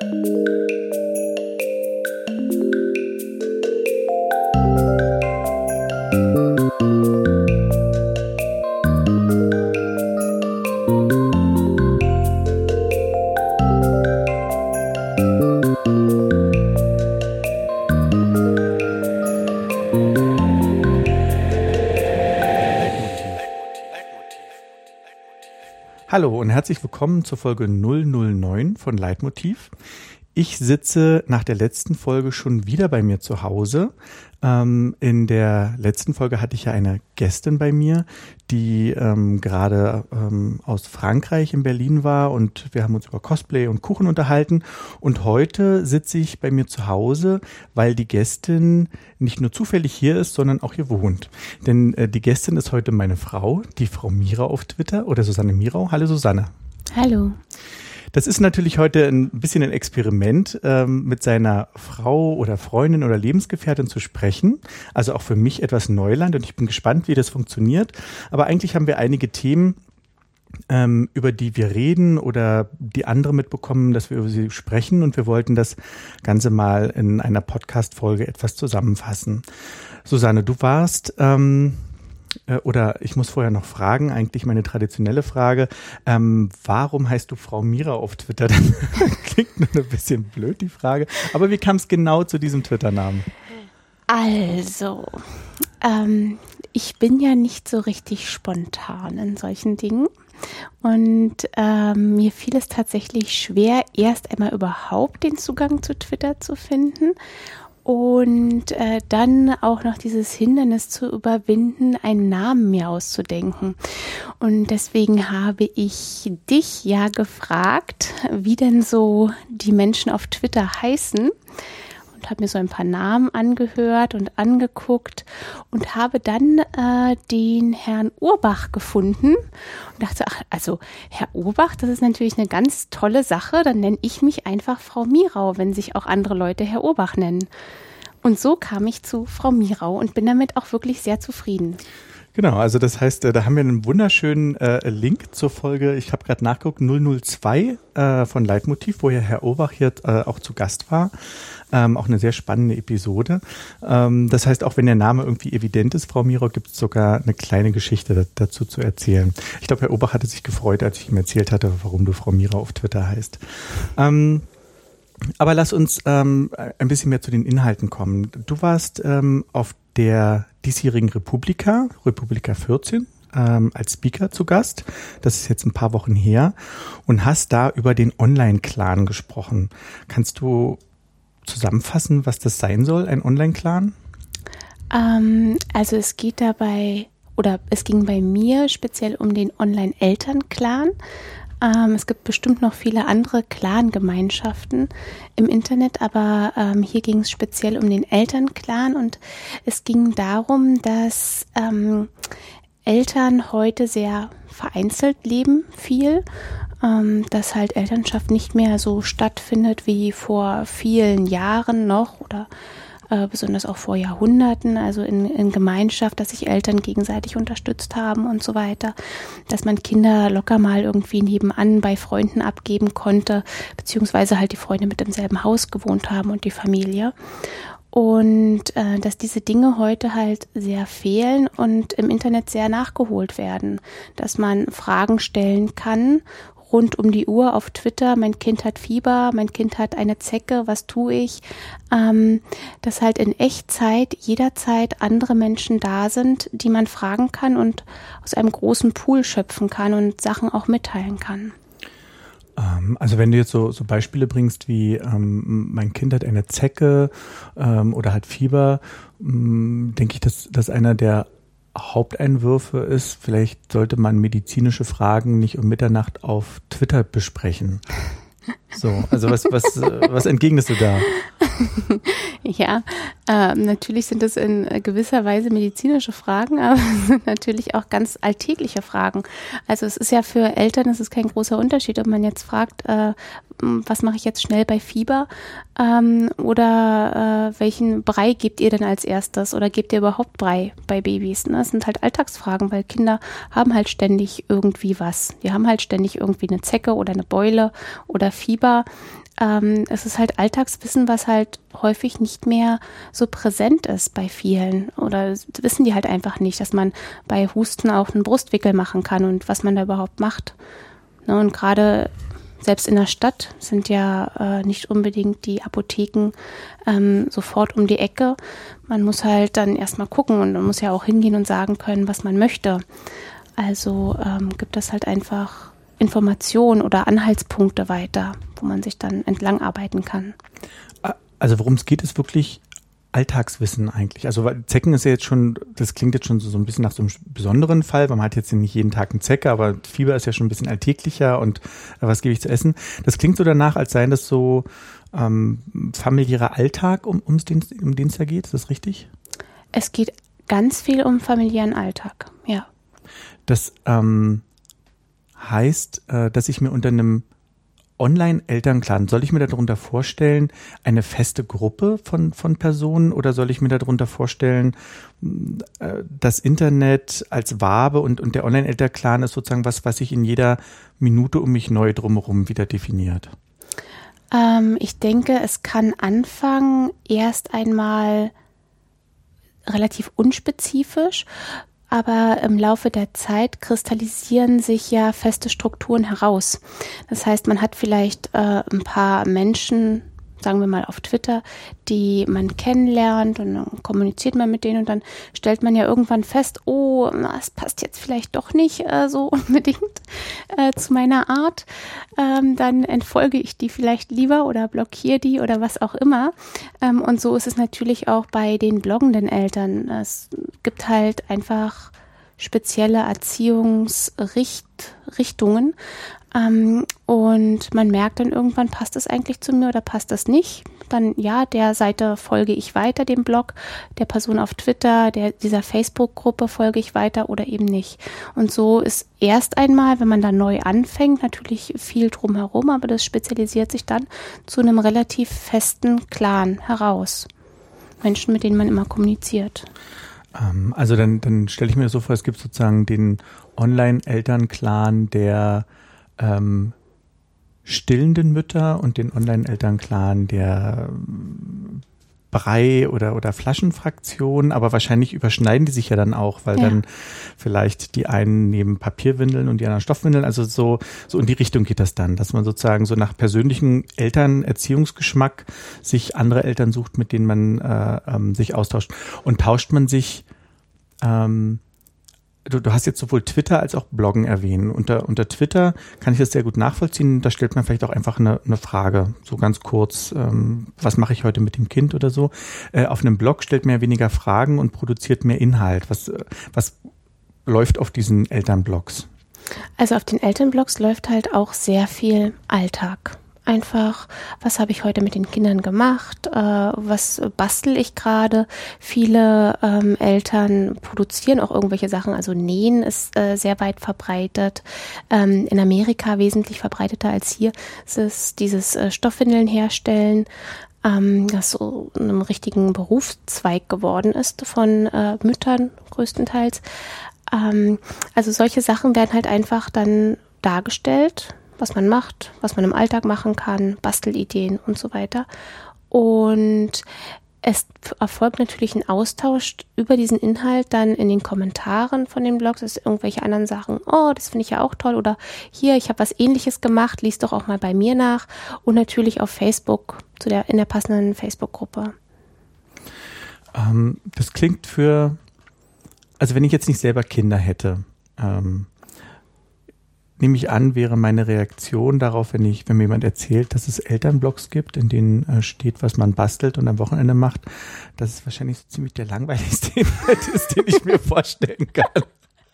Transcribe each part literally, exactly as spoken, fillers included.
Hallo und herzlich willkommen zur Folge null null neun von Leitmotiv. Ich sitze nach der letzten Folge schon wieder bei mir zu Hause. Ähm, in der letzten Folge hatte ich ja eine Gästin bei mir, die ähm, gerade ähm, aus Frankreich in Berlin war und wir haben uns über Cosplay und Kuchen unterhalten. Und heute sitze ich bei mir zu Hause, weil die Gästin nicht nur zufällig hier ist, sondern auch hier wohnt. Denn äh, die Gästin ist heute meine Frau, die Frau Mira auf Twitter oder Susanne Mirau. Hallo Susanne. Hallo. Das ist natürlich heute ein bisschen ein Experiment, ähm, mit seiner Frau oder Freundin oder Lebensgefährtin zu sprechen. Also auch für mich etwas Neuland und ich bin gespannt, wie das funktioniert. Aber eigentlich haben wir einige Themen, ähm, über die wir reden oder die andere mitbekommen, dass wir über sie sprechen. Und wir wollten das Ganze mal in einer Podcast-Folge etwas zusammenfassen. Susanne, du warst... Ähm, Oder ich muss vorher noch fragen, eigentlich meine traditionelle Frage, ähm, warum heißt du Frau Mira auf Twitter? Das klingt nur ein bisschen blöd, die Frage. Aber wie kam es genau zu diesem Twitter-Namen? Also, ähm, ich bin ja nicht so richtig spontan in solchen Dingen. Und ähm, mir fiel es tatsächlich schwer, erst einmal überhaupt den Zugang zu Twitter zu finden. Und äh, dann auch noch dieses Hindernis zu überwinden, einen Namen mir auszudenken. Und deswegen habe ich dich ja gefragt, wie denn so die Menschen auf Twitter heißen. Und habe mir so ein paar Namen angehört und angeguckt und habe dann äh, den Herrn Urbach gefunden und dachte, ach, also Herr Urbach, das ist natürlich eine ganz tolle Sache, dann nenne ich mich einfach Frau Mirau, wenn sich auch andere Leute Herr Urbach nennen. Und so kam ich zu Frau Mirau und bin damit auch wirklich sehr zufrieden. Genau, also das heißt, da haben wir einen wunderschönen äh, Link zur Folge, ich habe gerade nachgeguckt, null null zwei äh, von Leitmotiv, wo ja Herr Urbach hier äh, auch zu Gast war. Ähm, auch eine sehr spannende Episode. Ähm, das heißt, auch wenn der Name irgendwie evident ist, Frau Mirau, gibt es sogar eine kleine Geschichte da, dazu zu erzählen. Ich glaube, Herr Urbach hatte sich gefreut, als ich ihm erzählt hatte, warum du Frau Mirau auf Twitter heißt. Ähm, aber lass uns ähm, ein bisschen mehr zu den Inhalten kommen. Du warst ähm, auf der diesjährigen Republika, Republika vierzehn, ähm, als Speaker zu Gast. Das ist jetzt ein paar Wochen her und hast da über den Online-Clan gesprochen. Kannst du zusammenfassen, was das sein soll, ein Online-Clan? Ähm, also es geht dabei, oder es ging bei mir speziell um den Online-Eltern-Clan. Ähm, es gibt bestimmt noch viele andere Clan-Gemeinschaften im Internet, aber ähm, hier ging es speziell um den Eltern-Clan und es ging darum, dass ähm, Eltern heute sehr vereinzelt leben, viel, ähm, dass halt Elternschaft nicht mehr so stattfindet wie vor vielen Jahren noch oder äh, besonders auch vor Jahrhunderten, also in, in Gemeinschaft, dass sich Eltern gegenseitig unterstützt haben und so weiter, dass man Kinder locker mal irgendwie nebenan bei Freunden abgeben konnte, beziehungsweise halt die Freunde mit im selben Haus gewohnt haben und die Familie. Und äh, dass diese Dinge heute halt sehr fehlen und im Internet sehr nachgeholt werden, dass man Fragen stellen kann, rund um die Uhr auf Twitter, mein Kind hat Fieber, mein Kind hat eine Zecke, was tue ich? Ähm, dass halt in Echtzeit jederzeit andere Menschen da sind, die man fragen kann und aus einem großen Pool schöpfen kann und Sachen auch mitteilen kann. Ähm, also wenn du jetzt so, so Beispiele bringst wie ähm, mein Kind hat eine Zecke ähm, oder hat Fieber, ähm, denke ich, dass, dass einer der Haupteinwürfe ist, vielleicht sollte man medizinische Fragen nicht um Mitternacht auf Twitter besprechen. So, also was, was, was entgegnest du da? Ja, äh, natürlich sind das in gewisser Weise medizinische Fragen, aber es sind natürlich auch ganz alltägliche Fragen. Also es ist ja für Eltern, es ist kein großer Unterschied, ob man jetzt fragt, äh, was mache ich jetzt schnell bei Fieber ähm, oder äh, welchen Brei gebt ihr denn als erstes oder gebt ihr überhaupt Brei bei Babys? Ne? Das sind halt Alltagsfragen, weil Kinder haben halt ständig irgendwie was. Die haben halt ständig irgendwie eine Zecke oder eine Beule oder Fieber. ähm, es ist halt Alltagswissen, was halt häufig nicht mehr so präsent ist bei vielen. Oder wissen die halt einfach nicht, dass man bei Husten auch einen Brustwickel machen kann und was man da überhaupt macht. Ne, und gerade selbst in der Stadt sind ja äh, nicht unbedingt die Apotheken ähm, sofort um die Ecke. Man muss halt dann erstmal gucken und man muss ja auch hingehen und sagen können, was man möchte. Also ähm, gibt es halt einfach Informationen oder Anhaltspunkte weiter, wo man sich dann entlang arbeiten kann. Also worum es geht, ist wirklich Alltagswissen eigentlich. Also Zecken ist ja jetzt schon, das klingt jetzt schon so, so ein bisschen nach so einem besonderen Fall, weil man hat jetzt nicht jeden Tag eine Zecke, aber Fieber ist ja schon ein bisschen alltäglicher und äh, was gebe ich zu essen? Das klingt so danach, als seien das so ähm, familiärer Alltag, um, um den um den es da geht. Ist das richtig? Es geht ganz viel um familiären Alltag, ja. Das ähm, heißt, äh, dass ich mir unter einem Online-Elternclan, soll ich mir darunter vorstellen, eine feste Gruppe von, von Personen oder soll ich mir darunter vorstellen, äh, das Internet als Wabe und, und der Online-Elternclan ist sozusagen was, was sich in jeder Minute um mich neu drumherum wieder definiert? Ähm, ich denke, es kann anfangen erst einmal relativ unspezifisch, aber im Laufe der Zeit kristallisieren sich ja feste Strukturen heraus. Das heißt, man hat vielleicht äh, ein paar Menschen, sagen wir mal auf Twitter, die man kennenlernt und dann kommuniziert man mit denen und dann stellt man ja irgendwann fest, oh, es passt jetzt vielleicht doch nicht äh, so unbedingt äh, zu meiner Art. Ähm, dann entfolge ich die vielleicht lieber oder blockiere die oder was auch immer. Ähm, und so ist es natürlich auch bei den bloggenden Eltern. Es gibt halt einfach spezielle Erziehungsrichtungen. Ähm, und man merkt dann irgendwann, passt das eigentlich zu mir oder passt das nicht? Dann ja, der Seite folge ich weiter, dem Blog, der Person auf Twitter, der, dieser Facebook-Gruppe folge ich weiter oder eben nicht. Und so ist erst einmal, wenn man da neu anfängt, natürlich viel drumherum, aber das spezialisiert sich dann zu einem relativ festen Clan heraus. Menschen, mit denen man immer kommuniziert. Ähm, also dann, dann stelle ich mir das so vor, es gibt sozusagen den Online-Elternclan der Ähm, stillenden Mütter und den Online-Elternclan der ähm, Brei- oder, oder Flaschenfraktion, aber wahrscheinlich überschneiden die sich ja dann auch, weil ja. dann vielleicht die einen nehmen Papierwindeln und die anderen Stoffwindeln, also so, so in die Richtung geht das dann, dass man sozusagen so nach persönlichem Elternerziehungsgeschmack sich andere Eltern sucht, mit denen man äh, ähm, sich austauscht. Und tauscht man sich ähm, Du, du hast jetzt sowohl Twitter als auch Bloggen erwähnt. Unter, unter Twitter kann ich das sehr gut nachvollziehen. Da stellt man vielleicht auch einfach eine, eine Frage, so ganz kurz, ähm, was mache ich heute mit dem Kind oder so. Äh, auf einem Blog stellt man ja weniger Fragen und produziert mehr Inhalt. Was, was läuft auf diesen Elternblogs? Also auf den Elternblogs läuft halt auch sehr viel Alltag. Einfach, was habe ich heute mit den Kindern gemacht, äh, was bastel ich gerade. Viele ähm, Eltern produzieren auch irgendwelche Sachen, also Nähen ist äh, sehr weit verbreitet, ähm, in Amerika wesentlich verbreiteter als hier. Es ist dieses äh, Stoffwindeln herstellen, ähm, das so einem richtigen Berufszweig geworden ist von äh, Müttern größtenteils. Ähm, also solche Sachen werden halt einfach dann dargestellt, was man macht, was man im Alltag machen kann, Bastelideen und so weiter. Und es erfolgt natürlich ein Austausch über diesen Inhalt dann in den Kommentaren von den Blogs, dass irgendwelche anderen Sachen, oh, das finde ich ja auch toll oder hier, ich habe was Ähnliches gemacht, lies doch auch mal bei mir nach und natürlich auf Facebook, zu der, in der passenden Facebook-Gruppe. Ähm, das klingt für, also wenn ich jetzt nicht selber Kinder hätte, ähm, nehme ich an, wäre meine Reaktion darauf, wenn ich, wenn mir jemand erzählt, dass es Elternblogs gibt, in denen äh, steht, was man bastelt und am Wochenende macht, dass es wahrscheinlich so ziemlich der langweiligste Inhalt ist, den ich mir vorstellen kann.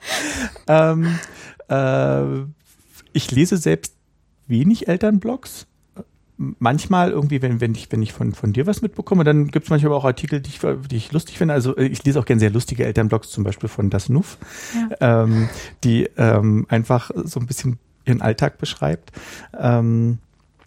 ähm, äh, ich lese selbst wenig Elternblogs. Manchmal irgendwie, wenn, wenn ich, wenn ich von, von dir was mitbekomme, dann gibt es manchmal auch Artikel, die ich, die ich lustig finde. Also ich lese auch gerne sehr lustige Elternblogs, zum Beispiel von Das Nuff, ja. ähm, die ähm, einfach so ein bisschen ihren Alltag beschreibt. Ähm,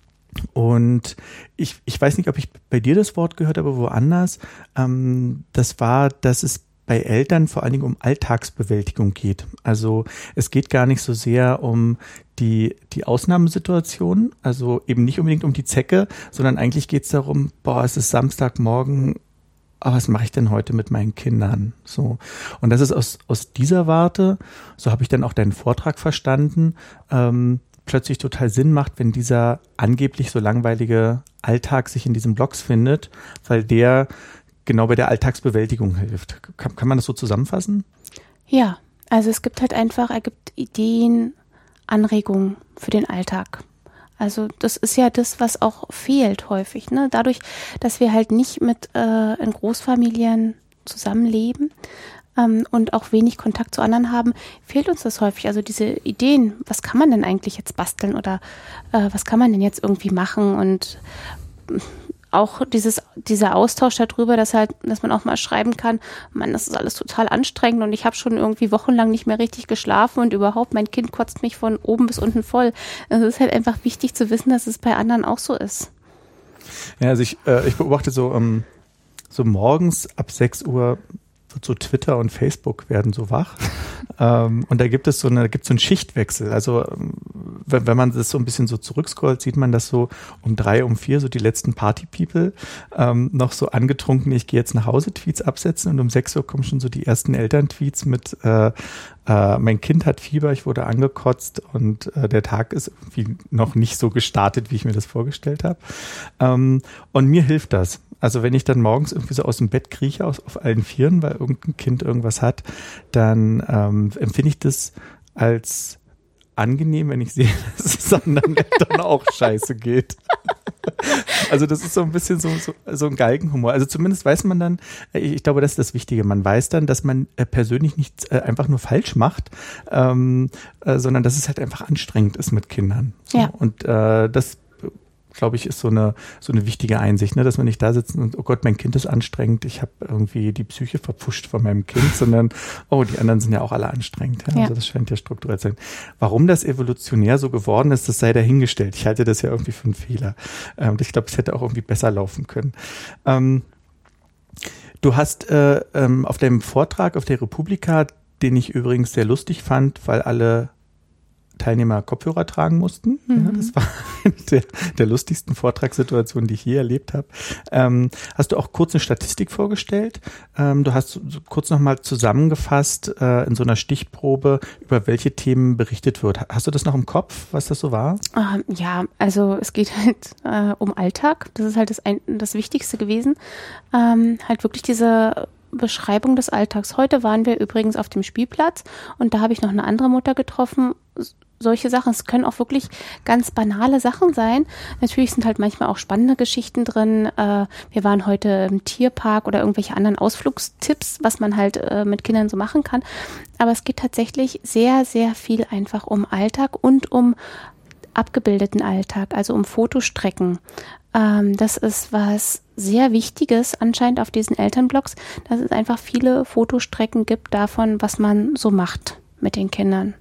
und ich, ich weiß nicht, ob ich bei dir das Wort gehört habe, woanders. Ähm, das war, dass es bei Eltern vor allen Dingen um Alltagsbewältigung geht. Also es geht gar nicht so sehr um die, die Ausnahmesituation, also eben nicht unbedingt um die Zecke, sondern eigentlich geht es darum, boah, es ist Samstagmorgen, aber was mache ich denn heute mit meinen Kindern? So. Und das ist aus, aus dieser Warte, so habe ich dann auch deinen Vortrag verstanden, ähm, plötzlich total Sinn macht, wenn dieser angeblich so langweilige Alltag sich in diesen Blogs findet, weil der genau bei der Alltagsbewältigung hilft. Kann, kann man das so zusammenfassen? Ja, also es gibt halt einfach, er gibt Ideen, Anregungen für den Alltag. Also das ist ja das, was auch fehlt häufig, ne? Dadurch, dass wir halt nicht mit äh, in Großfamilien zusammenleben ähm, und auch wenig Kontakt zu anderen haben, fehlt uns das häufig. Also diese Ideen, was kann man denn eigentlich jetzt basteln oder äh, was kann man denn jetzt irgendwie machen und auch dieses, dieser Austausch darüber, dass halt, dass man auch mal schreiben kann, Mann, das ist alles total anstrengend und ich habe schon irgendwie wochenlang nicht mehr richtig geschlafen und überhaupt, mein Kind kotzt mich von oben bis unten voll. Also es ist halt einfach wichtig zu wissen, dass es bei anderen auch so ist. Ja, also ich, äh, ich beobachte so, ähm, so morgens ab sechs Uhr wird so Twitter und Facebook werden so wach. ähm, und da gibt es so eine, gibt so einen Schichtwechsel. Also wenn, wenn man das so ein bisschen so zurückscrollt, sieht man, dass so um drei, um vier so die letzten Party-People ähm, noch so angetrunken, ich gehe jetzt nach Hause, Tweets absetzen und um sechs Uhr kommen schon so die ersten Elterntweets mit äh, äh, mein Kind hat Fieber, ich wurde angekotzt und äh, der Tag ist irgendwie noch nicht so gestartet, wie ich mir das vorgestellt habe. Ähm, und mir hilft das. Also wenn ich dann morgens irgendwie so aus dem Bett krieche, aus, auf allen Vieren, weil irgendein Kind irgendwas hat, dann ähm, empfinde ich das als angenehm, wenn ich sehe, dass es anderen Eltern auch scheiße geht. Also das ist so ein bisschen so, so, so ein Galgenhumor. Also zumindest weiß man dann, ich glaube, das ist das Wichtige, man weiß dann, dass man äh, persönlich nichts äh, einfach nur falsch macht, ähm, äh, sondern dass es halt einfach anstrengend ist mit Kindern. So. Ja. Und äh, das glaube ich, ist so eine so eine wichtige Einsicht, ne, dass wir nicht da sitzen und, oh Gott, mein Kind ist anstrengend, ich habe irgendwie die Psyche verpfuscht von meinem Kind, sondern, oh, die anderen sind ja auch alle anstrengend. Ja? Ja. Also das scheint ja strukturell zu sein. Warum das evolutionär so geworden ist, das sei dahingestellt. Ich halte das ja irgendwie für einen Fehler. Und ähm, ich glaube, es hätte auch irgendwie besser laufen können. Ähm, du hast äh, ähm, auf deinem Vortrag auf der Republika, den ich übrigens sehr lustig fand, weil alle Teilnehmer Kopfhörer tragen mussten. Mhm. Ja, das war eine der, der lustigsten Vortragssituationen, die ich je erlebt habe. Ähm, hast du auch kurz eine Statistik vorgestellt? Ähm, du hast so kurz nochmal zusammengefasst äh, in so einer Stichprobe, über welche Themen berichtet wird. Hast du das noch im Kopf, was das so war? Ähm, ja, also es geht halt äh, um Alltag. Das ist halt das, ein, das Wichtigste gewesen. Ähm, halt wirklich diese Beschreibung des Alltags. Heute waren wir übrigens auf dem Spielplatz und da habe ich noch eine andere Mutter getroffen. Solche Sachen, es können auch wirklich ganz banale Sachen sein. Natürlich sind halt manchmal auch spannende Geschichten drin. Äh, wir waren heute im Tierpark oder irgendwelche anderen Ausflugstipps, was man halt äh, mit Kindern so machen kann. Aber es geht tatsächlich sehr, sehr viel einfach um Alltag und um abgebildeten Alltag, also um Fotostrecken. Ähm, das ist was sehr Wichtiges anscheinend auf diesen Elternblogs, dass es einfach viele Fotostrecken gibt davon, was man so macht mit den Kindern.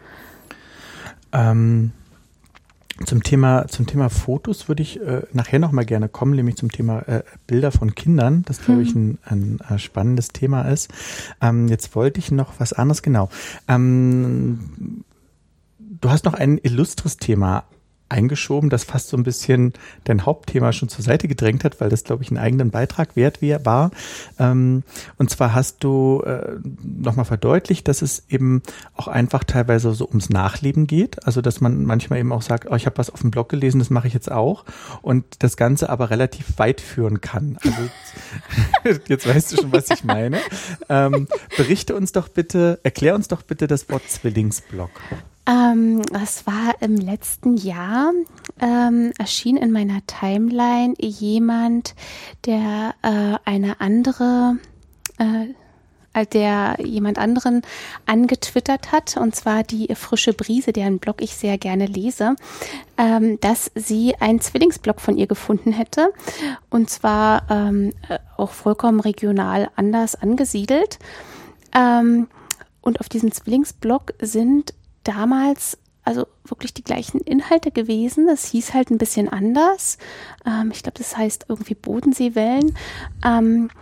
Ähm, zum Thema zum Thema Fotos würde ich äh, nachher noch mal gerne kommen, nämlich zum Thema äh, Bilder von Kindern, das glaube ich ein, ein, ein spannendes Thema ist. Ähm, jetzt wollte ich noch was anderes, genau. Ähm, du hast noch ein illustres Thema eingeschoben, das fast so ein bisschen dein Hauptthema schon zur Seite gedrängt hat, weil das, glaube ich, einen eigenen Beitrag wert war. Ähm, und zwar hast du äh, nochmal verdeutlicht, dass es eben auch einfach teilweise so ums Nachleben geht. Also, dass man manchmal eben auch sagt, oh, ich habe was auf dem Blog gelesen, das mache ich jetzt auch. Und das Ganze aber relativ weit führen kann. Also, jetzt weißt du schon, was ich meine. Ähm, berichte uns doch bitte, erklär uns doch bitte das Wort Zwillingsblog. Ähm, das war im letzten Jahr, ähm, erschien in meiner Timeline jemand, der äh, eine andere, äh, der jemand anderen angetwittert hat, und zwar die Frische Brise, deren Blog ich sehr gerne lese, ähm, dass sie einen Zwillingsblog von ihr gefunden hätte, und zwar ähm, auch vollkommen regional anders angesiedelt. Ähm, und auf diesem Zwillingsblog sind damals also wirklich die gleichen Inhalte gewesen. Das hieß halt ein bisschen anders. Ähm, ich glaube, das heißt irgendwie Bodenseewellen. Ähm,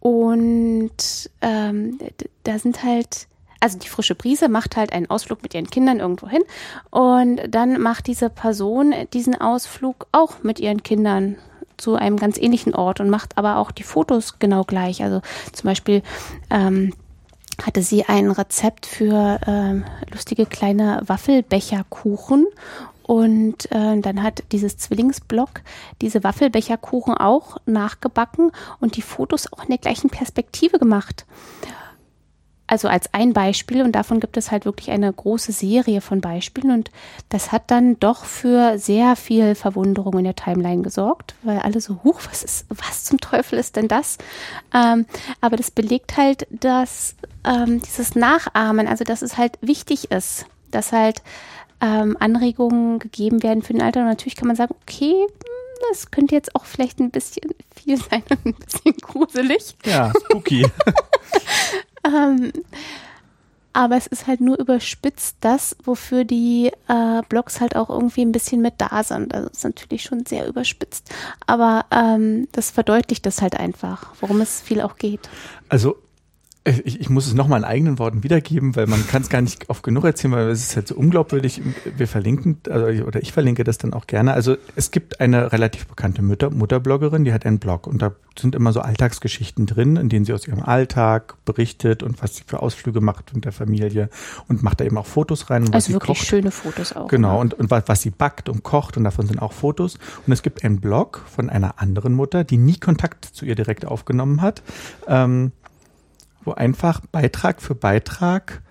Und ähm, da sind halt, also die frische Brise macht halt einen Ausflug mit ihren Kindern irgendwo hin und dann macht diese Person diesen Ausflug auch mit ihren Kindern zu einem ganz ähnlichen Ort und macht aber auch die Fotos genau gleich. Also zum Beispiel ähm, hatte sie ein Rezept für ähm, lustige kleine Waffelbecherkuchen und äh, dann hat dieses Zwillingsblog diese Waffelbecherkuchen auch nachgebacken und die Fotos auch in der gleichen Perspektive gemacht. Also als ein Beispiel, und davon gibt es halt wirklich eine große Serie von Beispielen und das hat dann doch für sehr viel Verwunderung in der Timeline gesorgt, weil alle so, huch, was ist, was zum Teufel ist denn das? Ähm, aber das belegt halt, dass ähm, dieses Nachahmen, also dass es halt wichtig ist, dass halt ähm, Anregungen gegeben werden für den Alltag. Und natürlich kann man sagen, okay, das könnte jetzt auch vielleicht ein bisschen viel sein und ein bisschen gruselig. Ja, spooky. Ähm, aber es ist halt nur überspitzt das, wofür die äh, Blogs halt auch irgendwie ein bisschen mit da sind. Also es ist natürlich schon sehr überspitzt. Aber ähm, das verdeutlicht das halt einfach, worum es viel auch geht. Also ich, ich muss es nochmal in eigenen Worten wiedergeben, weil man kann es gar nicht oft genug erzählen, weil es ist halt so unglaubwürdig. Wir verlinken, also, oder ich verlinke das dann auch gerne. Also es gibt eine relativ bekannte Mutter, Mutterbloggerin, die hat einen Blog und da sind immer so Alltagsgeschichten drin, in denen sie aus ihrem Alltag berichtet und was sie für Ausflüge macht mit der Familie und macht da eben auch Fotos rein. Und was also sie wirklich kocht. Schöne Fotos auch. Genau, und, und was, was sie backt und kocht und davon sind auch Fotos. Und es gibt einen Blog von einer anderen Mutter, die nie Kontakt zu ihr direkt aufgenommen hat, ähm, wo einfach Beitrag für Beitrag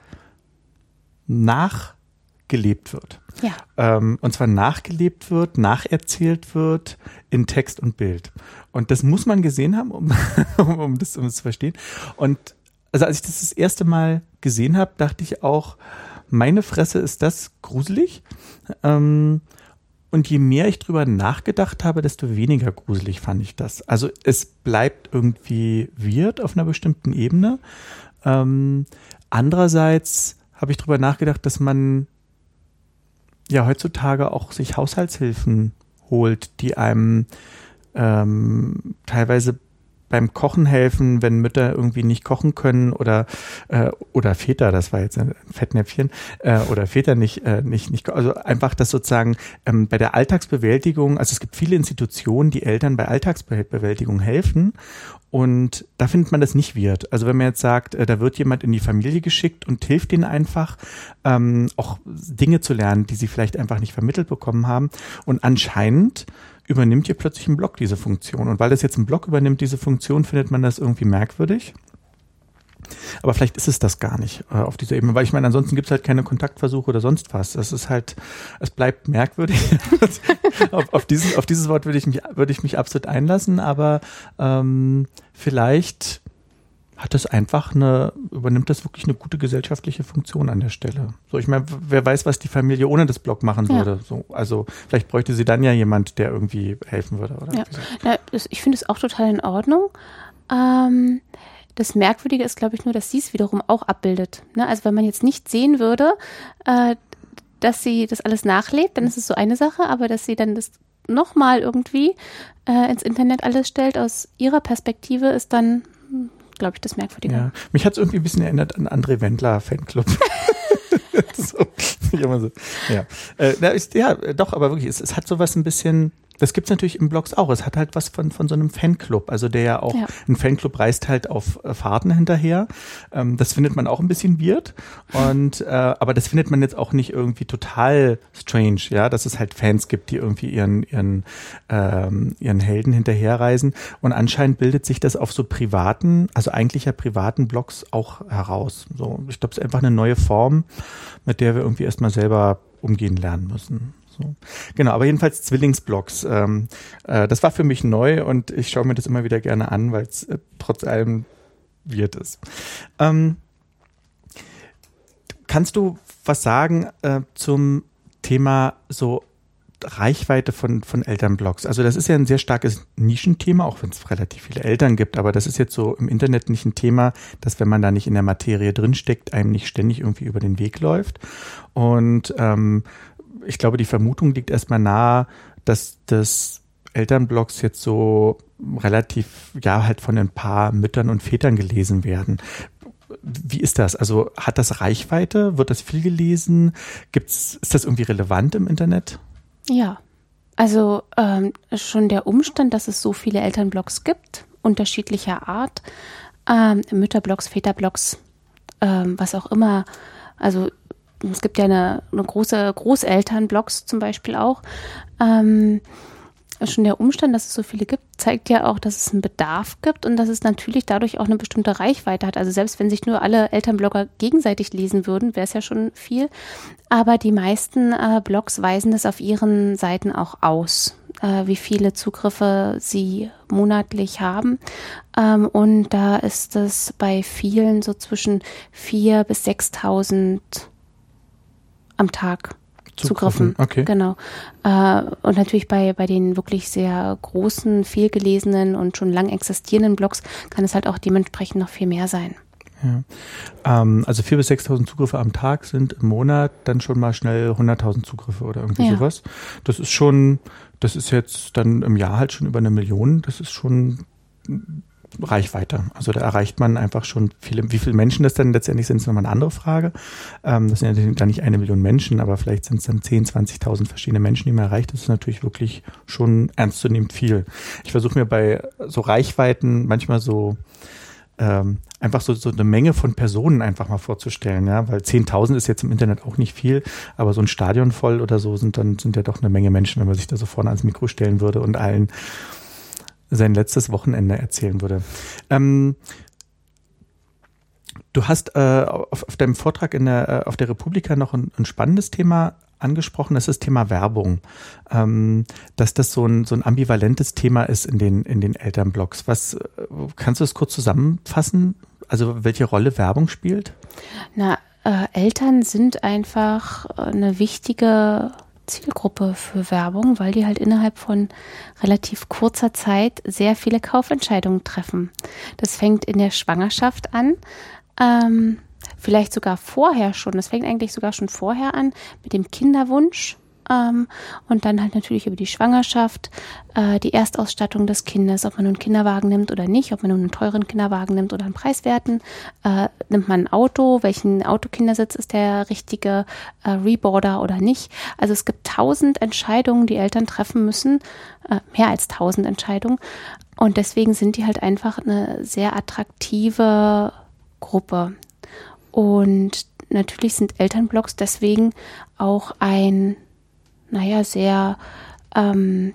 nachgelebt wird. Ja. Ähm, und zwar nachgelebt wird, nacherzählt wird in Text und Bild. Und das muss man gesehen haben, um, um, das, um das zu verstehen. Und also als ich das das erste Mal gesehen habe, dachte ich auch, meine Fresse, ist das gruselig. Ähm, Und je mehr ich drüber nachgedacht habe, desto weniger gruselig fand ich das. Also es bleibt irgendwie weird auf einer bestimmten Ebene. Ähm, andererseits habe ich drüber nachgedacht, dass man ja heutzutage auch sich Haushaltshilfen holt, die einem ähm, teilweise beim Kochen helfen, wenn Mütter irgendwie nicht kochen können oder äh, oder Väter, das war jetzt ein Fettnäpfchen, äh, oder Väter nicht äh, nicht nicht, also einfach das sozusagen ähm, bei der Alltagsbewältigung, also es gibt viele Institutionen, die Eltern bei Alltagsbewältigung helfen und da findet man das nicht weird. Also wenn man jetzt sagt, äh, da wird jemand in die Familie geschickt und hilft ihnen einfach, ähm, auch Dinge zu lernen, die sie vielleicht einfach nicht vermittelt bekommen haben und anscheinend übernimmt hier plötzlich ein Blog diese Funktion. Und weil das jetzt ein Blog übernimmt, diese Funktion, findet man das irgendwie merkwürdig. Aber vielleicht ist es das gar nicht äh, auf dieser Ebene, weil ich meine, ansonsten gibt es halt keine Kontaktversuche oder sonst was. Das ist halt, es bleibt merkwürdig. auf, auf, diesen, auf dieses Wort würde ich mich, würde ich mich absolut einlassen, aber ähm, vielleicht hat das einfach eine, übernimmt das wirklich eine gute gesellschaftliche Funktion an der Stelle. So, ich meine, wer weiß, was die Familie ohne das Blog machen würde. Ja. So, also vielleicht bräuchte sie dann ja jemand, der irgendwie helfen würde. Oder ja. Ja, das, ich finde es auch total in Ordnung. Ähm, das Merkwürdige ist, glaube ich, nur, dass sie es wiederum auch abbildet. Ne? Also wenn man jetzt nicht sehen würde, äh, dass sie das alles nachlebt, dann ist es so eine Sache, aber dass sie dann das nochmal irgendwie äh, ins Internet alles stellt aus ihrer Perspektive, ist dann, glaube ich, das Merkwürdige. Ja. Mich hat es irgendwie ein bisschen erinnert an André Wendler Fanclub. so, immer so. Ja. Äh, na, ist, ja, doch, aber wirklich, es, es hat sowas ein bisschen, das gibt's natürlich im Blogs auch, es hat halt was von, von so einem Fanclub, also der ja auch, ja. ein Fanclub reist halt auf äh, Fahrten hinterher, ähm, das findet man auch ein bisschen weird und, äh, aber das findet man jetzt auch nicht irgendwie total strange, ja, dass es halt Fans gibt, die irgendwie ihren, ihren, ähm, ihren Helden hinterherreisen und anscheinend bildet sich das auf so privaten, also eigentlich ja privaten Blogs auch heraus, so, ich glaube, es ist einfach eine neue Form, mit der wir irgendwie erstmal selber umgehen lernen müssen. So. Genau, aber jedenfalls Zwillingsblogs. Ähm, äh, das war für mich neu und ich schaue mir das immer wieder gerne an, weil es äh, trotz allem weird ist. Ähm, kannst du was sagen äh, zum Thema so Reichweite von, von Elternblogs? Also das ist ja ein sehr starkes Nischenthema, auch wenn es relativ viele Eltern gibt, aber das ist jetzt so im Internet nicht ein Thema, dass wenn man da nicht in der Materie drinsteckt, einem nicht ständig irgendwie über den Weg läuft. Und ähm, ich glaube, die Vermutung liegt erstmal nahe, dass das Elternblogs jetzt so relativ, ja, halt von ein paar Müttern und Vätern gelesen werden. Wie ist das? Also hat das Reichweite? Wird das viel gelesen? Gibt's, ist das irgendwie relevant im Internet? Ja, also ähm, schon der Umstand, dass es so viele Elternblogs gibt, unterschiedlicher Art, ähm, Mütterblogs, Väterblogs, ähm, was auch immer. Also es gibt ja eine, eine große Großelternblogs zum Beispiel auch. Ähm, Schon der Umstand, dass es so viele gibt, zeigt ja auch, dass es einen Bedarf gibt und dass es natürlich dadurch auch eine bestimmte Reichweite hat. Also selbst wenn sich nur alle Elternblogger gegenseitig lesen würden, wäre es ja schon viel. Aber die meisten äh, Blogs weisen das auf ihren Seiten auch aus, äh, wie viele Zugriffe sie monatlich haben. Ähm, und da ist es bei vielen so zwischen viertausend bis sechstausend am Tag. Zugriffen, okay. Genau. Äh, und natürlich bei, bei den wirklich sehr großen, viel gelesenen und schon lang existierenden Blogs kann es halt auch dementsprechend noch viel mehr sein. Ja. Ähm, also viertausend bis sechstausend Zugriffe am Tag sind im Monat dann schon mal schnell hunderttausend Zugriffe oder irgendwie ja. sowas. Das ist schon, das ist jetzt dann im Jahr halt schon über eine Million. Das ist schon Reichweite. Also da erreicht man einfach schon viele. Wie viele Menschen das dann letztendlich sind, ist nochmal eine andere Frage. Ähm, das sind ja dann nicht eine Million Menschen, aber vielleicht sind es dann zehntausend, zwanzigtausend verschiedene Menschen, die man erreicht. Das ist natürlich wirklich schon ernstzunehmend viel. Ich versuche mir bei so Reichweiten manchmal so ähm, einfach so, so eine Menge von Personen einfach mal vorzustellen, ja, weil zehntausend ist jetzt im Internet auch nicht viel, aber so ein Stadion voll oder so sind dann sind ja doch eine Menge Menschen, wenn man sich da so vorne ans Mikro stellen würde und allen sein letztes Wochenende erzählen würde. Ähm, du hast äh, auf, auf deinem Vortrag in der, auf der Republika noch ein, ein spannendes Thema angesprochen, das ist das Thema Werbung. Ähm, dass das so ein, so ein ambivalentes Thema ist in den, in den Elternblogs. Was, kannst du das kurz zusammenfassen? Also welche Rolle Werbung spielt? Na, äh, Eltern sind einfach eine wichtige Zielgruppe für Werbung, weil die halt innerhalb von relativ kurzer Zeit sehr viele Kaufentscheidungen treffen. Das fängt in der Schwangerschaft an, ähm, vielleicht sogar vorher schon, das fängt eigentlich sogar schon vorher an mit dem Kinderwunsch. Ähm, und dann halt natürlich über die Schwangerschaft, äh, die Erstausstattung des Kindes, ob man nun einen Kinderwagen nimmt oder nicht, ob man nun einen teuren Kinderwagen nimmt oder einen preiswerten, äh, nimmt man ein Auto, welchen Autokindersitz ist der richtige, äh, Reboarder oder nicht. Also es gibt tausend Entscheidungen, die Eltern treffen müssen, äh, mehr als tausend Entscheidungen und deswegen sind die halt einfach eine sehr attraktive Gruppe und natürlich sind Elternblogs deswegen auch ein naja, sehr, ähm,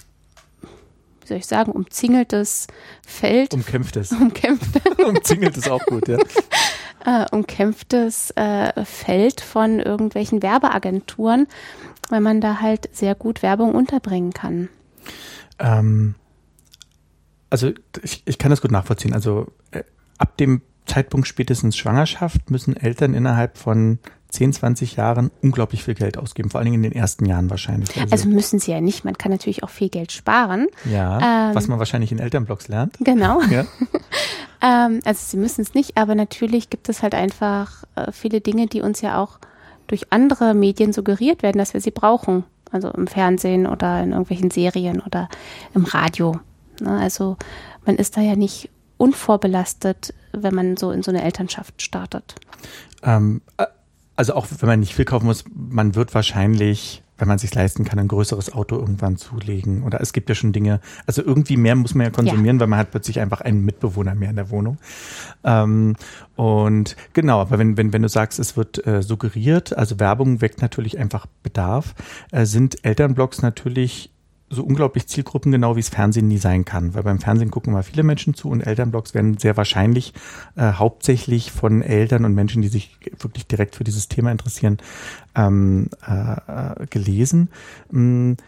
wie soll ich sagen, umzingeltes Feld. Umkämpftes. Umkämpft. Umzingelt ist auch gut, ja. äh, umkämpftes äh, Feld von irgendwelchen Werbeagenturen, weil man da halt sehr gut Werbung unterbringen kann. Ähm, also ich, ich kann das gut nachvollziehen. Also äh, ab dem Zeitpunkt spätestens Schwangerschaft müssen Eltern innerhalb von zehn, zwanzig Jahren unglaublich viel Geld ausgeben, vor allen Dingen in den ersten Jahren wahrscheinlich. Also, also müssen sie ja nicht, man kann natürlich auch viel Geld sparen. Ja, ähm, was man wahrscheinlich in Elternblogs lernt. Genau. Ja. ähm, also sie müssen es nicht, aber natürlich gibt es halt einfach äh, viele Dinge, die uns ja auch durch andere Medien suggeriert werden, dass wir sie brauchen. Also im Fernsehen oder in irgendwelchen Serien oder im Radio. Ne? Also man ist da ja nicht unvorbelastet, wenn man so in so eine Elternschaft startet. Ähm, also auch wenn man nicht viel kaufen muss, man wird wahrscheinlich, wenn man es sich leisten kann, ein größeres Auto irgendwann zulegen. Oder es gibt ja schon Dinge, also irgendwie mehr muss man ja konsumieren, ja. Weil man hat plötzlich einfach einen Mitbewohner mehr in der Wohnung. Ähm, und genau, aber wenn, wenn, wenn du sagst, es wird äh, suggeriert, also Werbung weckt natürlich einfach Bedarf, äh, sind Elternblogs natürlich so unglaublich zielgruppengenau, wie es Fernsehen nie sein kann. Weil beim Fernsehen gucken immer viele Menschen zu und Elternblogs werden sehr wahrscheinlich äh, hauptsächlich von Eltern und Menschen, die sich wirklich direkt für dieses Thema interessieren, ähm, äh, gelesen. Du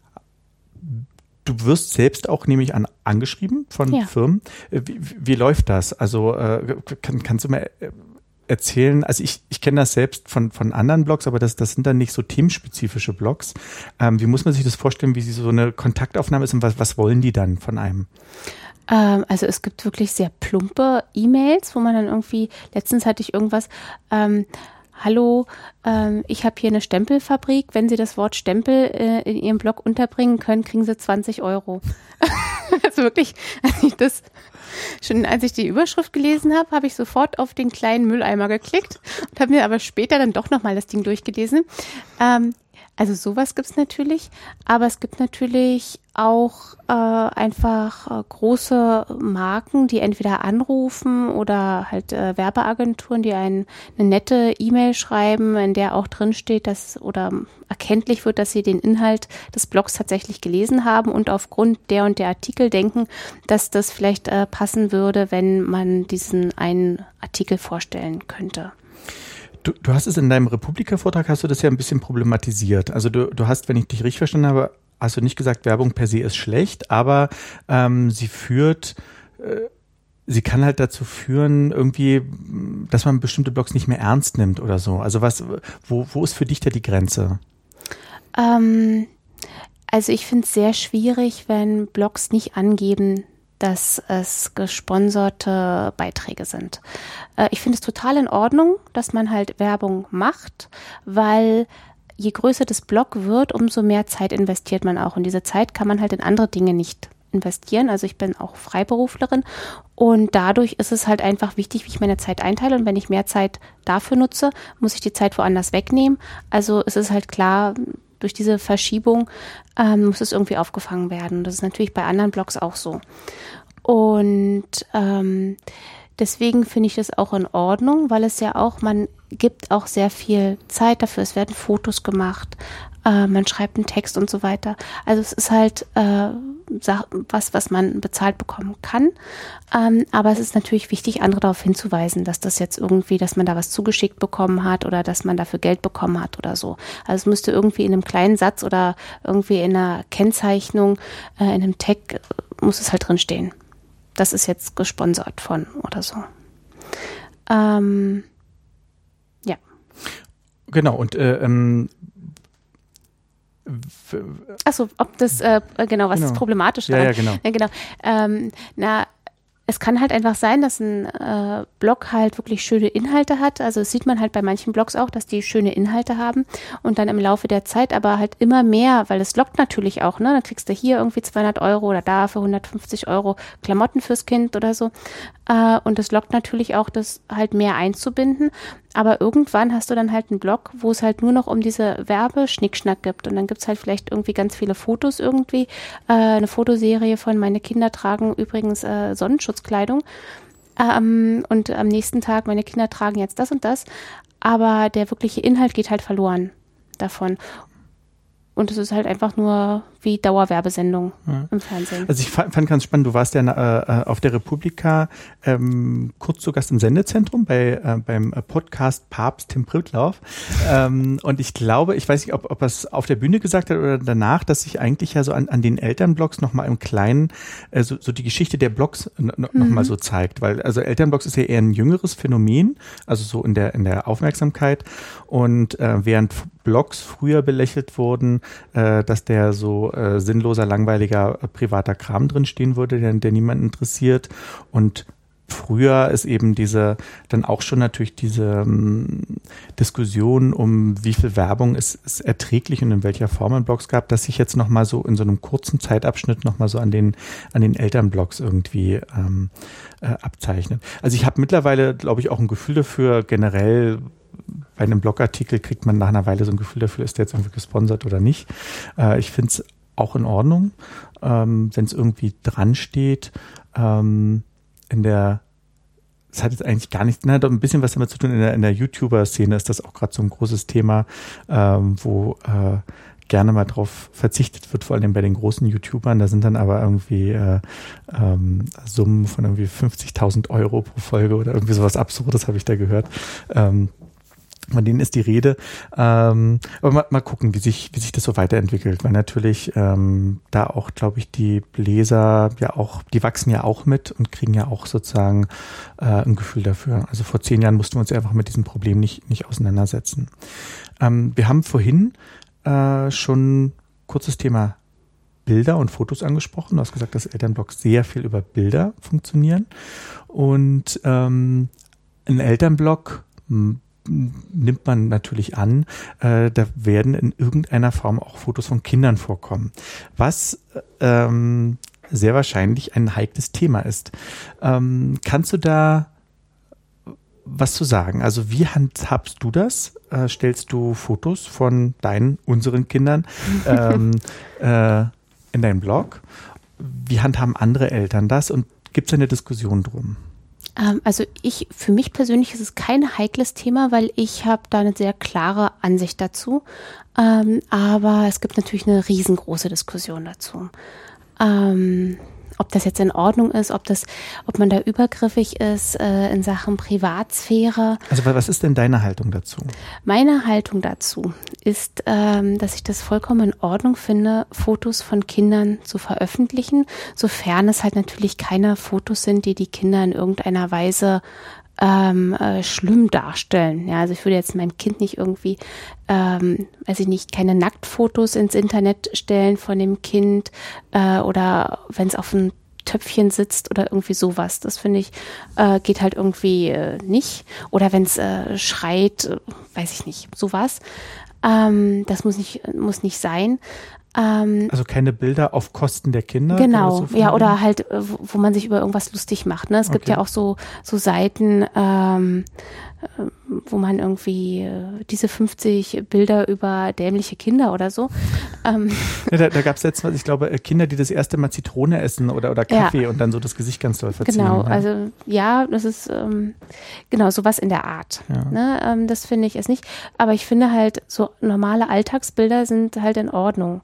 wirst selbst auch, nehme ich an, angeschrieben von ja. Firmen. Wie, wie läuft das? Also äh, kann, kannst du mal erzählen, also ich, ich kenne das selbst von, von anderen Blogs, aber das, das sind dann nicht so themenspezifische Blogs. Ähm, wie muss man sich das vorstellen, wie sie so eine Kontaktaufnahme ist und was, was wollen die dann von einem? Ähm, also es gibt wirklich sehr plumpe E-Mails, wo man dann irgendwie, letztens hatte ich irgendwas, ähm, hallo, ähm, ich habe hier eine Stempelfabrik, wenn Sie das Wort Stempel äh, in Ihrem Blog unterbringen können, kriegen Sie zwanzig Euro. Also wirklich, als ich das schon, als ich die Überschrift gelesen habe, habe ich sofort auf den kleinen Mülleimer geklickt und habe mir aber später dann doch nochmal das Ding durchgelesen. Ähm, Also sowas gibt's natürlich, aber es gibt natürlich auch äh, einfach äh, große Marken, die entweder anrufen oder halt äh, Werbeagenturen, die einen eine nette E-Mail schreiben, in der auch drin steht, dass oder erkenntlich wird, dass sie den Inhalt des Blogs tatsächlich gelesen haben und aufgrund der und der Artikel denken, dass das vielleicht äh, passen würde, wenn man diesen einen Artikel vorstellen könnte. Du, du hast es in deinem Republika-Vortrag, hast du das ja ein bisschen problematisiert. Also du, du hast, wenn ich dich richtig verstanden habe, hast du nicht gesagt, Werbung per se ist schlecht, aber ähm, sie führt, äh, sie kann halt dazu führen, irgendwie, dass man bestimmte Blogs nicht mehr ernst nimmt oder so. Also was, wo, wo ist für dich da die Grenze? Ähm, also ich finde es sehr schwierig, wenn Blogs nicht angeben, dass es gesponserte Beiträge sind. Äh, ich finde es total in Ordnung, dass man halt Werbung macht, weil je größer das Blog wird, umso mehr Zeit investiert man auch. Und diese Zeit kann man halt in andere Dinge nicht investieren. Also ich bin auch Freiberuflerin und dadurch ist es halt einfach wichtig, wie ich meine Zeit einteile. Und wenn ich mehr Zeit dafür nutze, muss ich die Zeit woanders wegnehmen. Also es ist halt klar, durch diese Verschiebung ähm, muss es irgendwie aufgefangen werden. Das ist natürlich bei anderen Blogs auch so. Und ähm, deswegen finde ich das auch in Ordnung, weil es ja auch, man gibt auch sehr viel Zeit dafür. Es werden Fotos gemacht, äh, man schreibt einen Text und so weiter. Also es ist halt äh, was, was man bezahlt bekommen kann. Ähm, aber es ist natürlich wichtig, andere darauf hinzuweisen, dass das jetzt irgendwie, dass man da was zugeschickt bekommen hat oder dass man dafür Geld bekommen hat oder so. Also es müsste irgendwie in einem kleinen Satz oder irgendwie in einer Kennzeichnung, äh, in einem Tag, äh, muss es halt drin stehen. Das ist jetzt gesponsert von oder so. Ähm, ja. Genau, und äh, ähm, Achso, ob das, äh, genau, was genau. ist problematisch daran? Ja, ja, genau. Ja, genau. Ähm, na, es kann halt einfach sein, dass ein äh, Blog halt wirklich schöne Inhalte hat. Also das sieht man halt bei manchen Blogs auch, dass die schöne Inhalte haben und dann im Laufe der Zeit aber halt immer mehr, weil es lockt natürlich auch, ne? Dann kriegst du hier irgendwie zweihundert Euro oder da für hundertfünfzig Euro Klamotten fürs Kind oder so. Äh, und es lockt natürlich auch, das halt mehr einzubinden. Aber irgendwann hast du dann halt einen Blog, wo es halt nur noch um diese Werbeschnickschnack gibt. Und dann gibt's halt vielleicht irgendwie ganz viele Fotos irgendwie. Äh, eine Fotoserie von meine Kinder tragen übrigens äh, Sonnenschutzkleidung. Ähm, und am nächsten Tag, meine Kinder tragen jetzt das und das. Aber der wirkliche Inhalt geht halt verloren davon. Und es ist halt einfach nur wie Dauerwerbesendung ja. im Fernsehen. Also ich fand, fand ganz spannend, du warst ja äh, auf der Republika ähm, kurz zu Gast im Sendezentrum bei äh, beim Podcast Papst Tim Prittlauf. ähm, und ich glaube, ich weiß nicht, ob, ob er es auf der Bühne gesagt hat oder danach, dass sich eigentlich ja so an, an den Elternblogs nochmal im Kleinen äh, so, so die Geschichte der Blogs n- n- mhm. nochmal so zeigt. Weil also Elternblogs ist ja eher ein jüngeres Phänomen, also so in der in der Aufmerksamkeit. Und äh, während Blogs früher belächelt wurden, äh, dass der so äh, sinnloser, langweiliger, äh, privater Kram drinstehen würde, der, der niemanden interessiert. Und früher ist eben diese, dann auch schon natürlich diese ähm, Diskussion um wie viel Werbung ist, ist erträglich und in welcher Form man Blogs gab, dass sich jetzt nochmal so in so einem kurzen Zeitabschnitt nochmal so an den, an den Elternblogs irgendwie ähm, äh, abzeichnet. Also ich habe mittlerweile, glaube ich, auch ein Gefühl dafür, generell bei einem Blogartikel kriegt man nach einer Weile so ein Gefühl dafür, ist der jetzt irgendwie gesponsert oder nicht. Äh, ich finde es auch in Ordnung, ähm, wenn es irgendwie dran steht. Ähm, in der, das hat jetzt eigentlich gar nichts, na, ein bisschen was damit zu tun, in der, in der YouTuber-Szene ist das auch gerade so ein großes Thema, ähm, wo äh, gerne mal drauf verzichtet wird, vor allem bei den großen YouTubern. Da sind dann aber irgendwie äh, ähm, Summen von irgendwie fünfzigtausend Euro pro Folge oder irgendwie sowas Absurdes, habe ich da gehört. Ähm, Von denen ist die Rede. Ähm, aber mal, mal gucken, wie sich, wie sich das so weiterentwickelt, weil natürlich ähm, da auch, glaube ich, die Leser ja auch, die wachsen ja auch mit und kriegen ja auch sozusagen äh, ein Gefühl dafür. Also vor zehn Jahren mussten wir uns einfach mit diesem Problem nicht, nicht auseinandersetzen. Ähm, wir haben vorhin äh, schon kurzes Thema Bilder und Fotos angesprochen. Du hast gesagt, dass Elternblogs sehr viel über Bilder funktionieren. Und ähm, ein Elternblog m- nimmt man natürlich an, äh, da werden in irgendeiner Form auch Fotos von Kindern vorkommen. Was ähm, sehr wahrscheinlich ein heikles Thema ist. Ähm, kannst du da was zu sagen? Also wie handhabst du das? Äh, stellst du Fotos von deinen, unseren Kindern ähm, äh, in deinen Blog? Wie handhaben andere Eltern das? Und gibt es eine Diskussion drum? Ähm, also ich, für mich persönlich ist es kein heikles Thema, weil ich habe da eine sehr klare Ansicht dazu. Ähm, aber es gibt natürlich eine riesengroße Diskussion dazu. Ähm, ob das jetzt in Ordnung ist, ob das, ob man da übergriffig ist äh, in Sachen Privatsphäre. Also was ist denn deine Haltung dazu? Meine Haltung dazu ist, ähm, dass ich das vollkommen in Ordnung finde, Fotos von Kindern zu veröffentlichen, sofern es halt natürlich keine Fotos sind, die die Kinder in irgendeiner Weise Ähm, äh, schlimm darstellen. Ja, also ich würde jetzt meinem Kind nicht irgendwie, ähm, weiß ich nicht, keine Nacktfotos ins Internet stellen von dem Kind äh, oder wenn es auf einem Töpfchen sitzt oder irgendwie sowas. Das finde ich, äh, geht halt irgendwie äh, nicht. Oder wenn es äh, schreit, äh, weiß ich nicht, sowas. Ähm, das muss nicht, muss nicht sein. Ähm, also keine Bilder auf Kosten der Kinder? Genau, so ja, oder halt, wo, wo man sich über irgendwas lustig macht. Ne? Es okay. gibt ja auch so, so Seiten, ähm, wo man irgendwie äh, diese fünfzig Bilder über dämliche Kinder oder so. Ähm. Ja, da da gab es letztens, ich glaube, Kinder, die das erste Mal Zitrone essen oder, oder Kaffee ja. und dann so das Gesicht ganz doll verziehen. Genau, ja. also ja, das ist ähm, genau sowas in der Art. Ja. Ne? Ähm, das finde ich es nicht. Aber ich finde halt, so normale Alltagsbilder sind halt in Ordnung.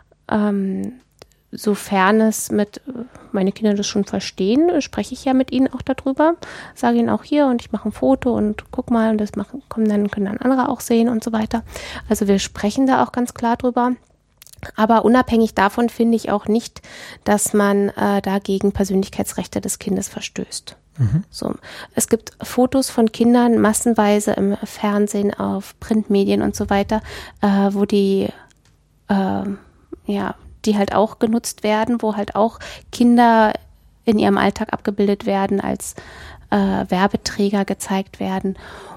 Ähm, sofern es mit, meine Kinder das schon verstehen, spreche ich ja mit ihnen auch darüber, sage ihnen auch hier und ich mache ein Foto und guck mal und das machen, kommen dann, können dann andere auch sehen und so weiter. Also wir sprechen da auch ganz klar drüber. Aber unabhängig davon finde ich auch nicht, dass man äh, da gegen Persönlichkeitsrechte des Kindes verstößt. Mhm. So. Es gibt Fotos von Kindern massenweise im Fernsehen, auf Printmedien und so weiter, äh, wo die äh, ja, die halt auch genutzt werden, wo halt auch Kinder in ihrem Alltag abgebildet werden, als äh, Werbeträger gezeigt werden.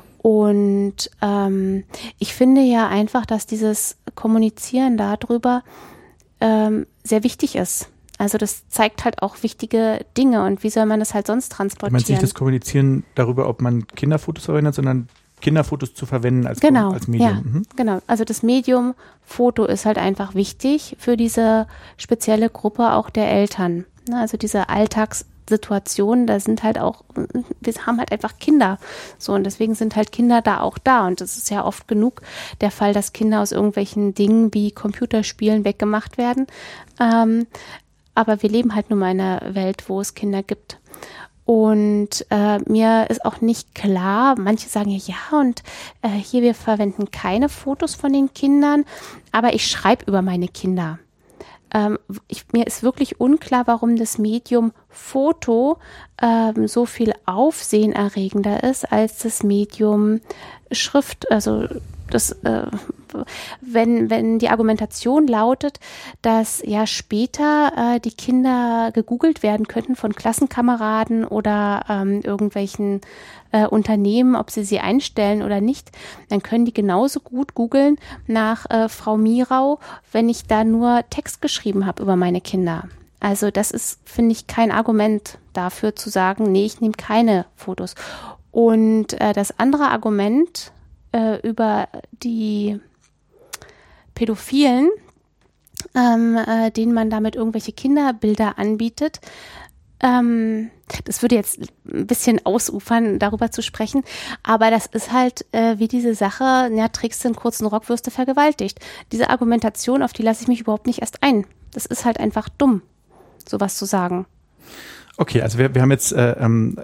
Und ähm, ich finde ja einfach, dass dieses Kommunizieren darüber ähm, sehr wichtig ist. Also das zeigt halt auch wichtige Dinge und wie soll man das halt sonst transportieren? Man nicht das Kommunizieren darüber, ob man Kinderfotos verwendet, sondern Kinderfotos zu verwenden als, genau, als Medium. Ja, mhm. Genau, also das Medium Foto ist halt einfach wichtig für diese spezielle Gruppe auch der Eltern. Also diese Alltagssituationen, da sind halt auch, wir haben halt einfach Kinder. So, und deswegen sind halt Kinder da auch da. Und das ist ja oft genug der Fall, dass Kinder aus irgendwelchen Dingen wie Computerspielen weggemacht werden. Ähm, aber wir leben halt nun mal in einer Welt, wo es Kinder gibt. Und äh, mir ist auch nicht klar, manche sagen ja, ja und äh, hier, wir verwenden keine Fotos von den Kindern, aber ich schreibe über meine Kinder. Ähm, ich, mir ist wirklich unklar, warum das Medium Foto ähm, so viel aufsehenerregender ist als das Medium Schrift, also das, äh, wenn, wenn die Argumentation lautet, dass ja später äh, die Kinder gegoogelt werden könnten von Klassenkameraden oder ähm, irgendwelchen äh, Unternehmen, ob sie sie einstellen oder nicht, dann können die genauso gut googeln nach äh, Frau Mirau, wenn ich da nur Text geschrieben habe über meine Kinder. Also das ist, finde ich, kein Argument dafür zu sagen, nee, ich nehme keine Fotos. Und äh, das andere Argument über die Pädophilen, ähm, äh, denen man damit irgendwelche Kinderbilder anbietet. Ähm, das würde jetzt ein bisschen ausufern, darüber zu sprechen, aber das ist halt äh, wie diese Sache, ja, trägst du einen kurzen Rock, wirst du vergewaltigt. Diese Argumentation, auf die lasse ich mich überhaupt nicht erst ein. Das ist halt einfach dumm, sowas zu sagen. Okay, also wir, wir haben jetzt äh, ähm,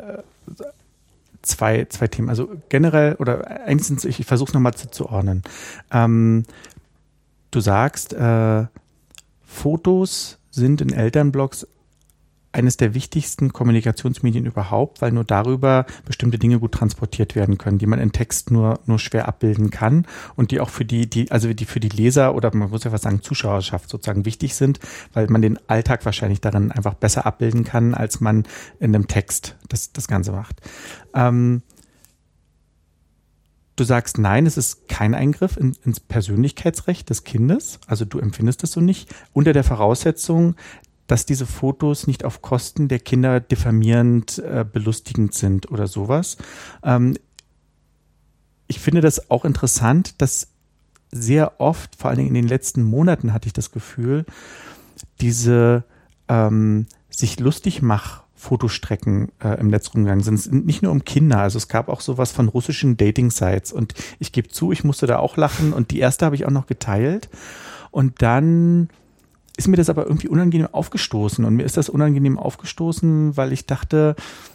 Zwei, zwei Themen. Also generell, oder eigentlich, ich, ich versuche es nochmal zu, zu ordnen. Ähm, du sagst, äh, Fotos sind in Elternblogs eines der wichtigsten Kommunikationsmedien überhaupt, weil nur darüber bestimmte Dinge gut transportiert werden können, die man in Text nur, nur schwer abbilden kann und die auch für die, die, also die für die Leser oder man muss ja fast sagen Zuschauerschaft sozusagen wichtig sind, weil man den Alltag wahrscheinlich darin einfach besser abbilden kann, als man in einem Text das, das Ganze macht. Ähm, du sagst, nein, es ist kein Eingriff in, ins Persönlichkeitsrecht des Kindes. Also du empfindest es so nicht. Unter der Voraussetzung, dass diese Fotos nicht auf Kosten der Kinder diffamierend, äh, belustigend sind oder sowas. Ähm, ich finde das auch interessant, dass sehr oft, vor allen Dingen in den letzten Monaten hatte ich das Gefühl, diese ähm, sich lustig mach Fotostrecken äh, im Netz rumgegangen sind. Es sind nicht nur um Kinder, also es gab auch sowas von russischen Dating-Sites und ich gebe zu, ich musste da auch lachen und die erste habe ich auch noch geteilt und dann ist mir das aber irgendwie unangenehm aufgestoßen und mir ist das unangenehm aufgestoßen, weil ich dachte,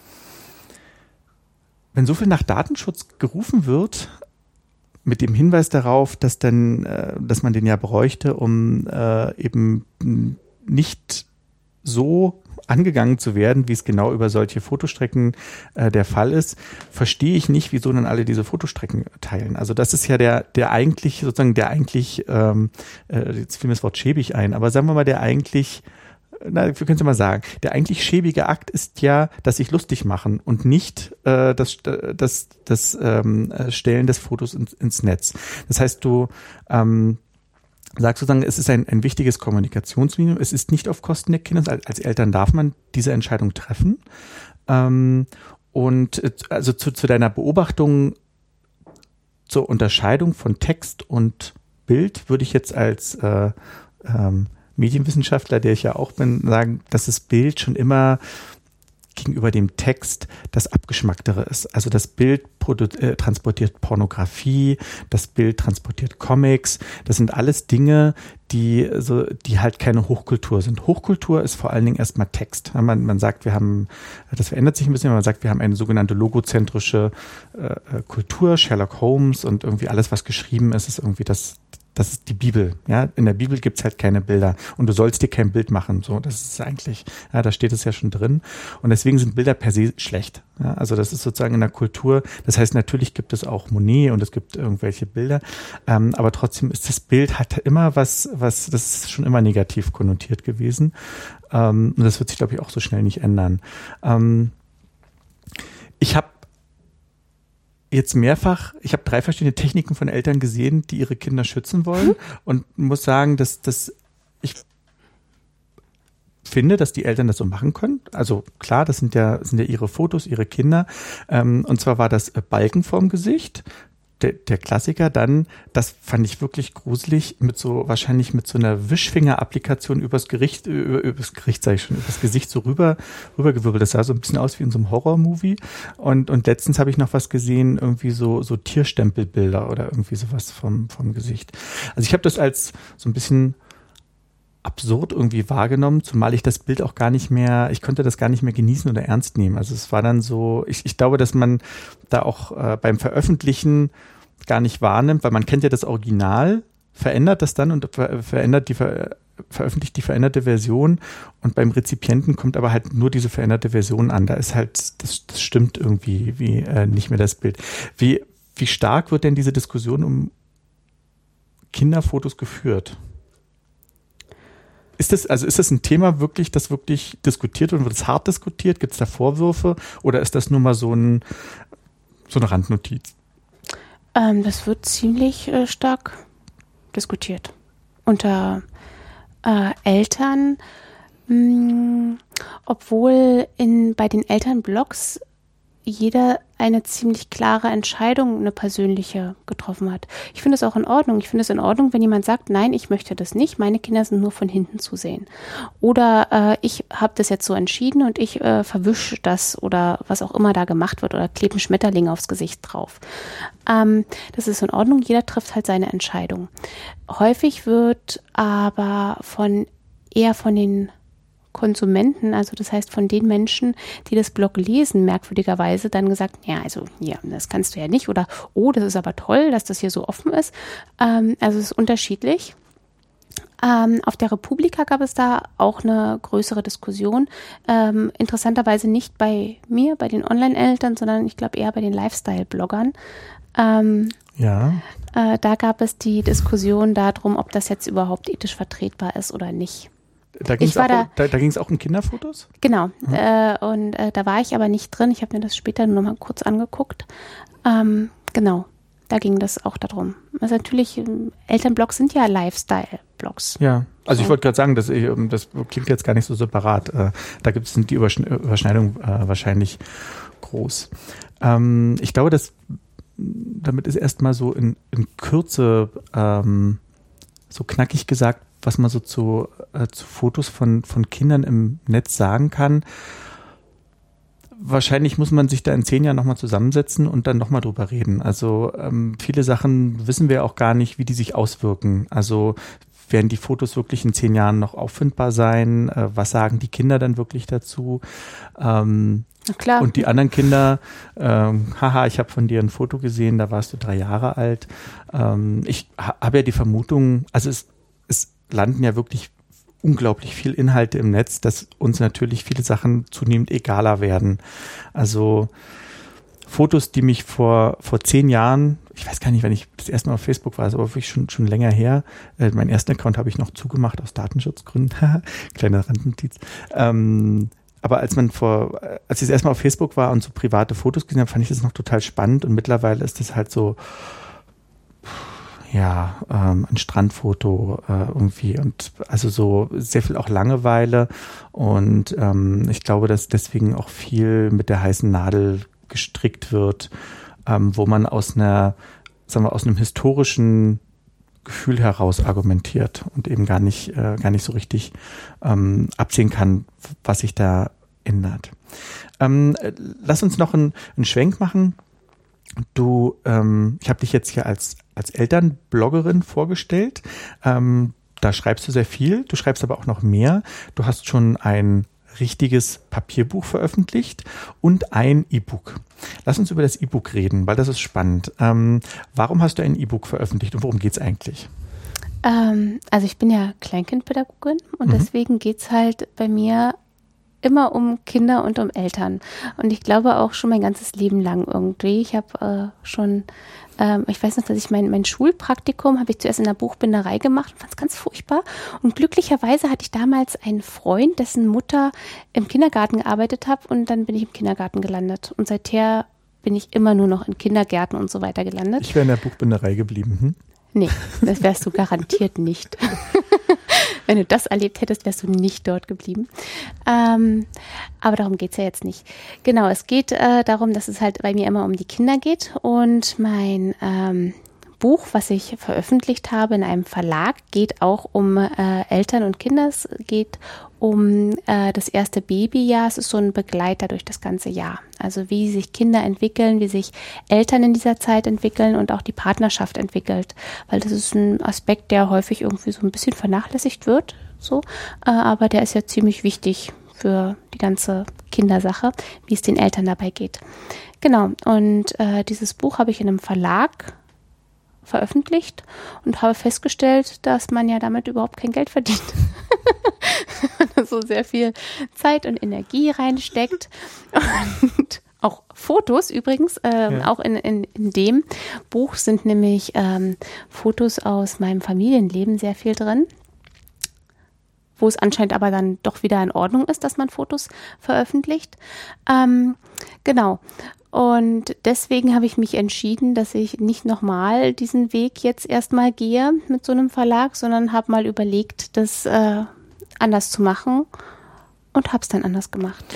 wenn so viel nach Datenschutz gerufen wird, mit dem Hinweis darauf, dass dann, äh, dass man den ja bräuchte, um äh, eben nicht so angegangen zu werden, wie es genau über solche Fotostrecken äh, der Fall ist, verstehe ich nicht, wieso dann alle diese Fotostrecken teilen. Also das ist ja der, der eigentlich, sozusagen der eigentlich, ähm, äh, jetzt fiel mir das Wort schäbig ein, aber sagen wir mal, der eigentlich, na, wir können es mal sagen, der eigentlich schäbige Akt ist ja, dass sich lustig machen und nicht äh, das, das, das ähm, Stellen des Fotos ins, ins Netz. Das heißt, du ähm, sagst sozusagen, es ist ein, ein wichtiges Kommunikationsmedium, es ist nicht auf Kosten der Kinder, als, als Eltern darf man diese Entscheidung treffen. Ähm, und also zu, zu deiner Beobachtung zur Unterscheidung von Text und Bild würde ich jetzt als äh, ähm, Medienwissenschaftler, der ich ja auch bin, sagen, dass das Bild schon immer gegenüber dem Text das Abgeschmacktere ist. Also das Bild produ- äh, transportiert Pornografie, das Bild transportiert Comics. Das sind alles Dinge, die so, die halt keine Hochkultur sind. Hochkultur ist vor allen Dingen erstmal Text. Man, man sagt, wir haben, das verändert sich ein bisschen, man sagt, wir haben eine sogenannte logozentrische äh, Kultur, Sherlock Holmes und irgendwie alles, was geschrieben ist, ist irgendwie das Das ist die Bibel, ja. In der Bibel gibt's halt keine Bilder und du sollst dir kein Bild machen. So, das ist eigentlich, ja, da steht es ja schon drin. Und deswegen sind Bilder per se schlecht. Ja, also das ist sozusagen in der Kultur. Das heißt, natürlich gibt es auch Monet und es gibt irgendwelche Bilder, ähm, aber trotzdem ist das Bild hat immer was, was, das ist schon immer negativ konnotiert gewesen. Ähm, und das wird sich, glaube ich, auch so schnell nicht ändern. Ähm, ich habe jetzt mehrfach, ich habe drei verschiedene Techniken von Eltern gesehen, die ihre Kinder schützen wollen mhm. und muss sagen, dass, dass ich finde, dass die Eltern das so machen können. Also klar, das sind ja, sind ja ihre Fotos, ihre Kinder. Ähm, und zwar war das Balken vorm Gesicht. Der, der Klassiker dann, das fand ich wirklich gruselig, mit so, wahrscheinlich mit so einer Wischfinger-Applikation übers Gericht, über, übers Gericht, sage ich schon, übers Gesicht so rüber, rübergewirbelt. Das sah so ein bisschen aus wie in so einem Horror-Movie. Und, und letztens habe ich noch was gesehen, irgendwie so, so Tierstempelbilder oder irgendwie sowas vom, vom Gesicht. Also ich habe das als so ein bisschen absurd irgendwie wahrgenommen, zumal ich das Bild auch gar nicht mehr, ich konnte das gar nicht mehr genießen oder ernst nehmen. Also es war dann so, ich, ich glaube, dass man da auch äh, beim Veröffentlichen gar nicht wahrnimmt, weil man kennt ja das Original, verändert das dann und ver- verändert die ver- veröffentlicht die veränderte Version und beim Rezipienten kommt aber halt nur diese veränderte Version an. Da ist halt, das, das stimmt irgendwie wie äh, nicht mehr das Bild. Wie, wie stark wird denn diese Diskussion um Kinderfotos geführt? Ist das, also ist das ein Thema wirklich, das wirklich diskutiert wird und wird es hart diskutiert? Gibt es da Vorwürfe oder ist das nur mal so, ein, so eine Randnotiz? Ähm, das wird ziemlich äh, stark diskutiert unter äh, Eltern, mh, obwohl in, bei den Elternblogs jeder eine ziemlich klare Entscheidung, eine persönliche getroffen hat. Ich finde es auch in Ordnung. Ich finde es in Ordnung, wenn jemand sagt, nein, ich möchte das nicht, meine Kinder sind nur von hinten zu sehen. Oder äh, ich habe das jetzt so entschieden und ich äh, verwische das oder was auch immer da gemacht wird oder klebe einen Schmetterling aufs Gesicht drauf. Ähm, das ist in Ordnung, jeder trifft halt seine Entscheidung. Häufig wird aber von eher von den Konsumenten, also das heißt von den Menschen, die das Blog lesen, merkwürdigerweise dann gesagt, ja, also ja, das kannst du ja nicht oder oh, das ist aber toll, dass das hier so offen ist. Ähm, also es ist unterschiedlich. Ähm, auf der Republika gab es da auch eine größere Diskussion. Ähm, interessanterweise nicht bei mir, bei den Online-Eltern, sondern ich glaube eher bei den Lifestyle-Bloggern. Ähm, ja. Äh, da gab es die Diskussion darum, ob das jetzt überhaupt ethisch vertretbar ist oder nicht. Da ging es auch, da, da, da ging's auch um Kinderfotos? Genau. Mhm. Äh, und äh, da war ich aber nicht drin. Ich habe mir das später nur noch mal kurz angeguckt. Ähm, genau. da ging das auch darum. Also natürlich, Elternblogs sind ja Lifestyle-Blogs. Ja, also ich wollte gerade sagen, das, das klingt jetzt gar nicht so separat. Da gibt es die Überschneidung wahrscheinlich groß. Ich glaube, dass damit ist erstmal so in, in Kürze ähm, so knackig gesagt, was man so zu, äh, zu Fotos von, von Kindern im Netz sagen kann. Wahrscheinlich muss man sich da in zehn Jahren nochmal zusammensetzen und dann nochmal drüber reden. Also ähm, viele Sachen wissen wir auch gar nicht, wie die sich auswirken. Also werden die Fotos wirklich in zehn Jahren noch auffindbar sein? Äh, was sagen die Kinder dann wirklich dazu? Ähm, Na klar. Und die anderen Kinder, ähm, haha, ich habe von dir ein Foto gesehen, da warst du drei Jahre alt. Ähm, ich ha- habe ja die Vermutung, also es, es landen ja wirklich unglaublich viel Inhalte im Netz, dass uns natürlich viele Sachen zunehmend egaler werden. Also Fotos, die mich vor, vor zehn Jahren, ich weiß gar nicht, wenn ich das erste Mal auf Facebook war, ist aber wirklich schon, schon länger her. Äh, meinen ersten Account habe ich noch zugemacht aus Datenschutzgründen. Kleine Randnotiz. Ähm, Aber als man vor, als ich das erstmal auf Facebook war und so private Fotos gesehen habe, fand ich das noch total spannend. Und mittlerweile ist das halt so, ja, ähm, ein Strandfoto äh, irgendwie und also so sehr viel auch Langeweile. Und ähm, ich glaube, dass deswegen auch viel mit der heißen Nadel gestrickt wird, ähm, wo man aus einer, sagen wir, aus einem historischen Gefühl heraus argumentiert und eben gar nicht, äh, gar nicht so richtig ähm, absehen kann, was sich da ändert. Ähm, lass uns noch einen, einen Schwenk machen. Du, ähm, ich habe dich jetzt hier als, als Elternbloggerin vorgestellt. Ähm, da schreibst du sehr viel, du schreibst aber auch noch mehr. Du hast schon ein richtiges Papierbuch veröffentlicht und ein E-Book. Lass uns über das E-Book reden, weil das ist spannend. Ähm, warum hast du ein E-Book veröffentlicht und worum geht es eigentlich? Ähm, also ich bin ja Kleinkindpädagogin und mhm. deswegen geht es halt bei mir immer um Kinder und um Eltern. Und ich glaube auch schon mein ganzes Leben lang irgendwie. Ich habe äh, schon, ähm, ich weiß noch, dass ich mein, mein Schulpraktikum habe ich zuerst in der Buchbinderei gemacht und fand es ganz furchtbar. Und glücklicherweise hatte ich damals einen Freund, dessen Mutter im Kindergarten gearbeitet hat und dann bin ich im Kindergarten gelandet. Und seither bin ich immer nur noch in Kindergärten und so weiter gelandet. Ich wäre in der Buchbinderei geblieben. Hm? Nee, das wärst du garantiert nicht. Wenn du das erlebt hättest, wärst du nicht dort geblieben. Ähm, aber darum geht's ja jetzt nicht. Genau, es geht äh, darum, dass es halt bei mir immer um die Kinder geht. Und mein ähm, Buch, was ich veröffentlicht habe in einem Verlag, geht auch um äh, Eltern und Kinder. Es geht um äh, das erste Babyjahr. Es ist so ein Begleiter durch das ganze Jahr. Also wie sich Kinder entwickeln, wie sich Eltern in dieser Zeit entwickeln und auch die Partnerschaft entwickelt. Weil das ist ein Aspekt, der häufig irgendwie so ein bisschen vernachlässigt wird. So, äh, aber der ist ja ziemlich wichtig für die ganze Kindersache, wie es den Eltern dabei geht. Genau, und äh, dieses Buch habe ich in einem Verlag veröffentlicht und habe festgestellt, dass man ja damit überhaupt kein Geld verdient. So sehr viel Zeit und Energie reinsteckt und auch Fotos übrigens, ähm, ja. auch in, in, in dem Buch sind nämlich ähm, Fotos aus meinem Familienleben sehr viel drin, wo es anscheinend aber dann doch wieder in Ordnung ist, dass man Fotos veröffentlicht. Ähm, genau. Und deswegen habe ich mich entschieden, dass ich nicht nochmal diesen Weg jetzt erstmal gehe mit so einem Verlag, sondern habe mal überlegt, das äh, anders zu machen und habe es dann anders gemacht.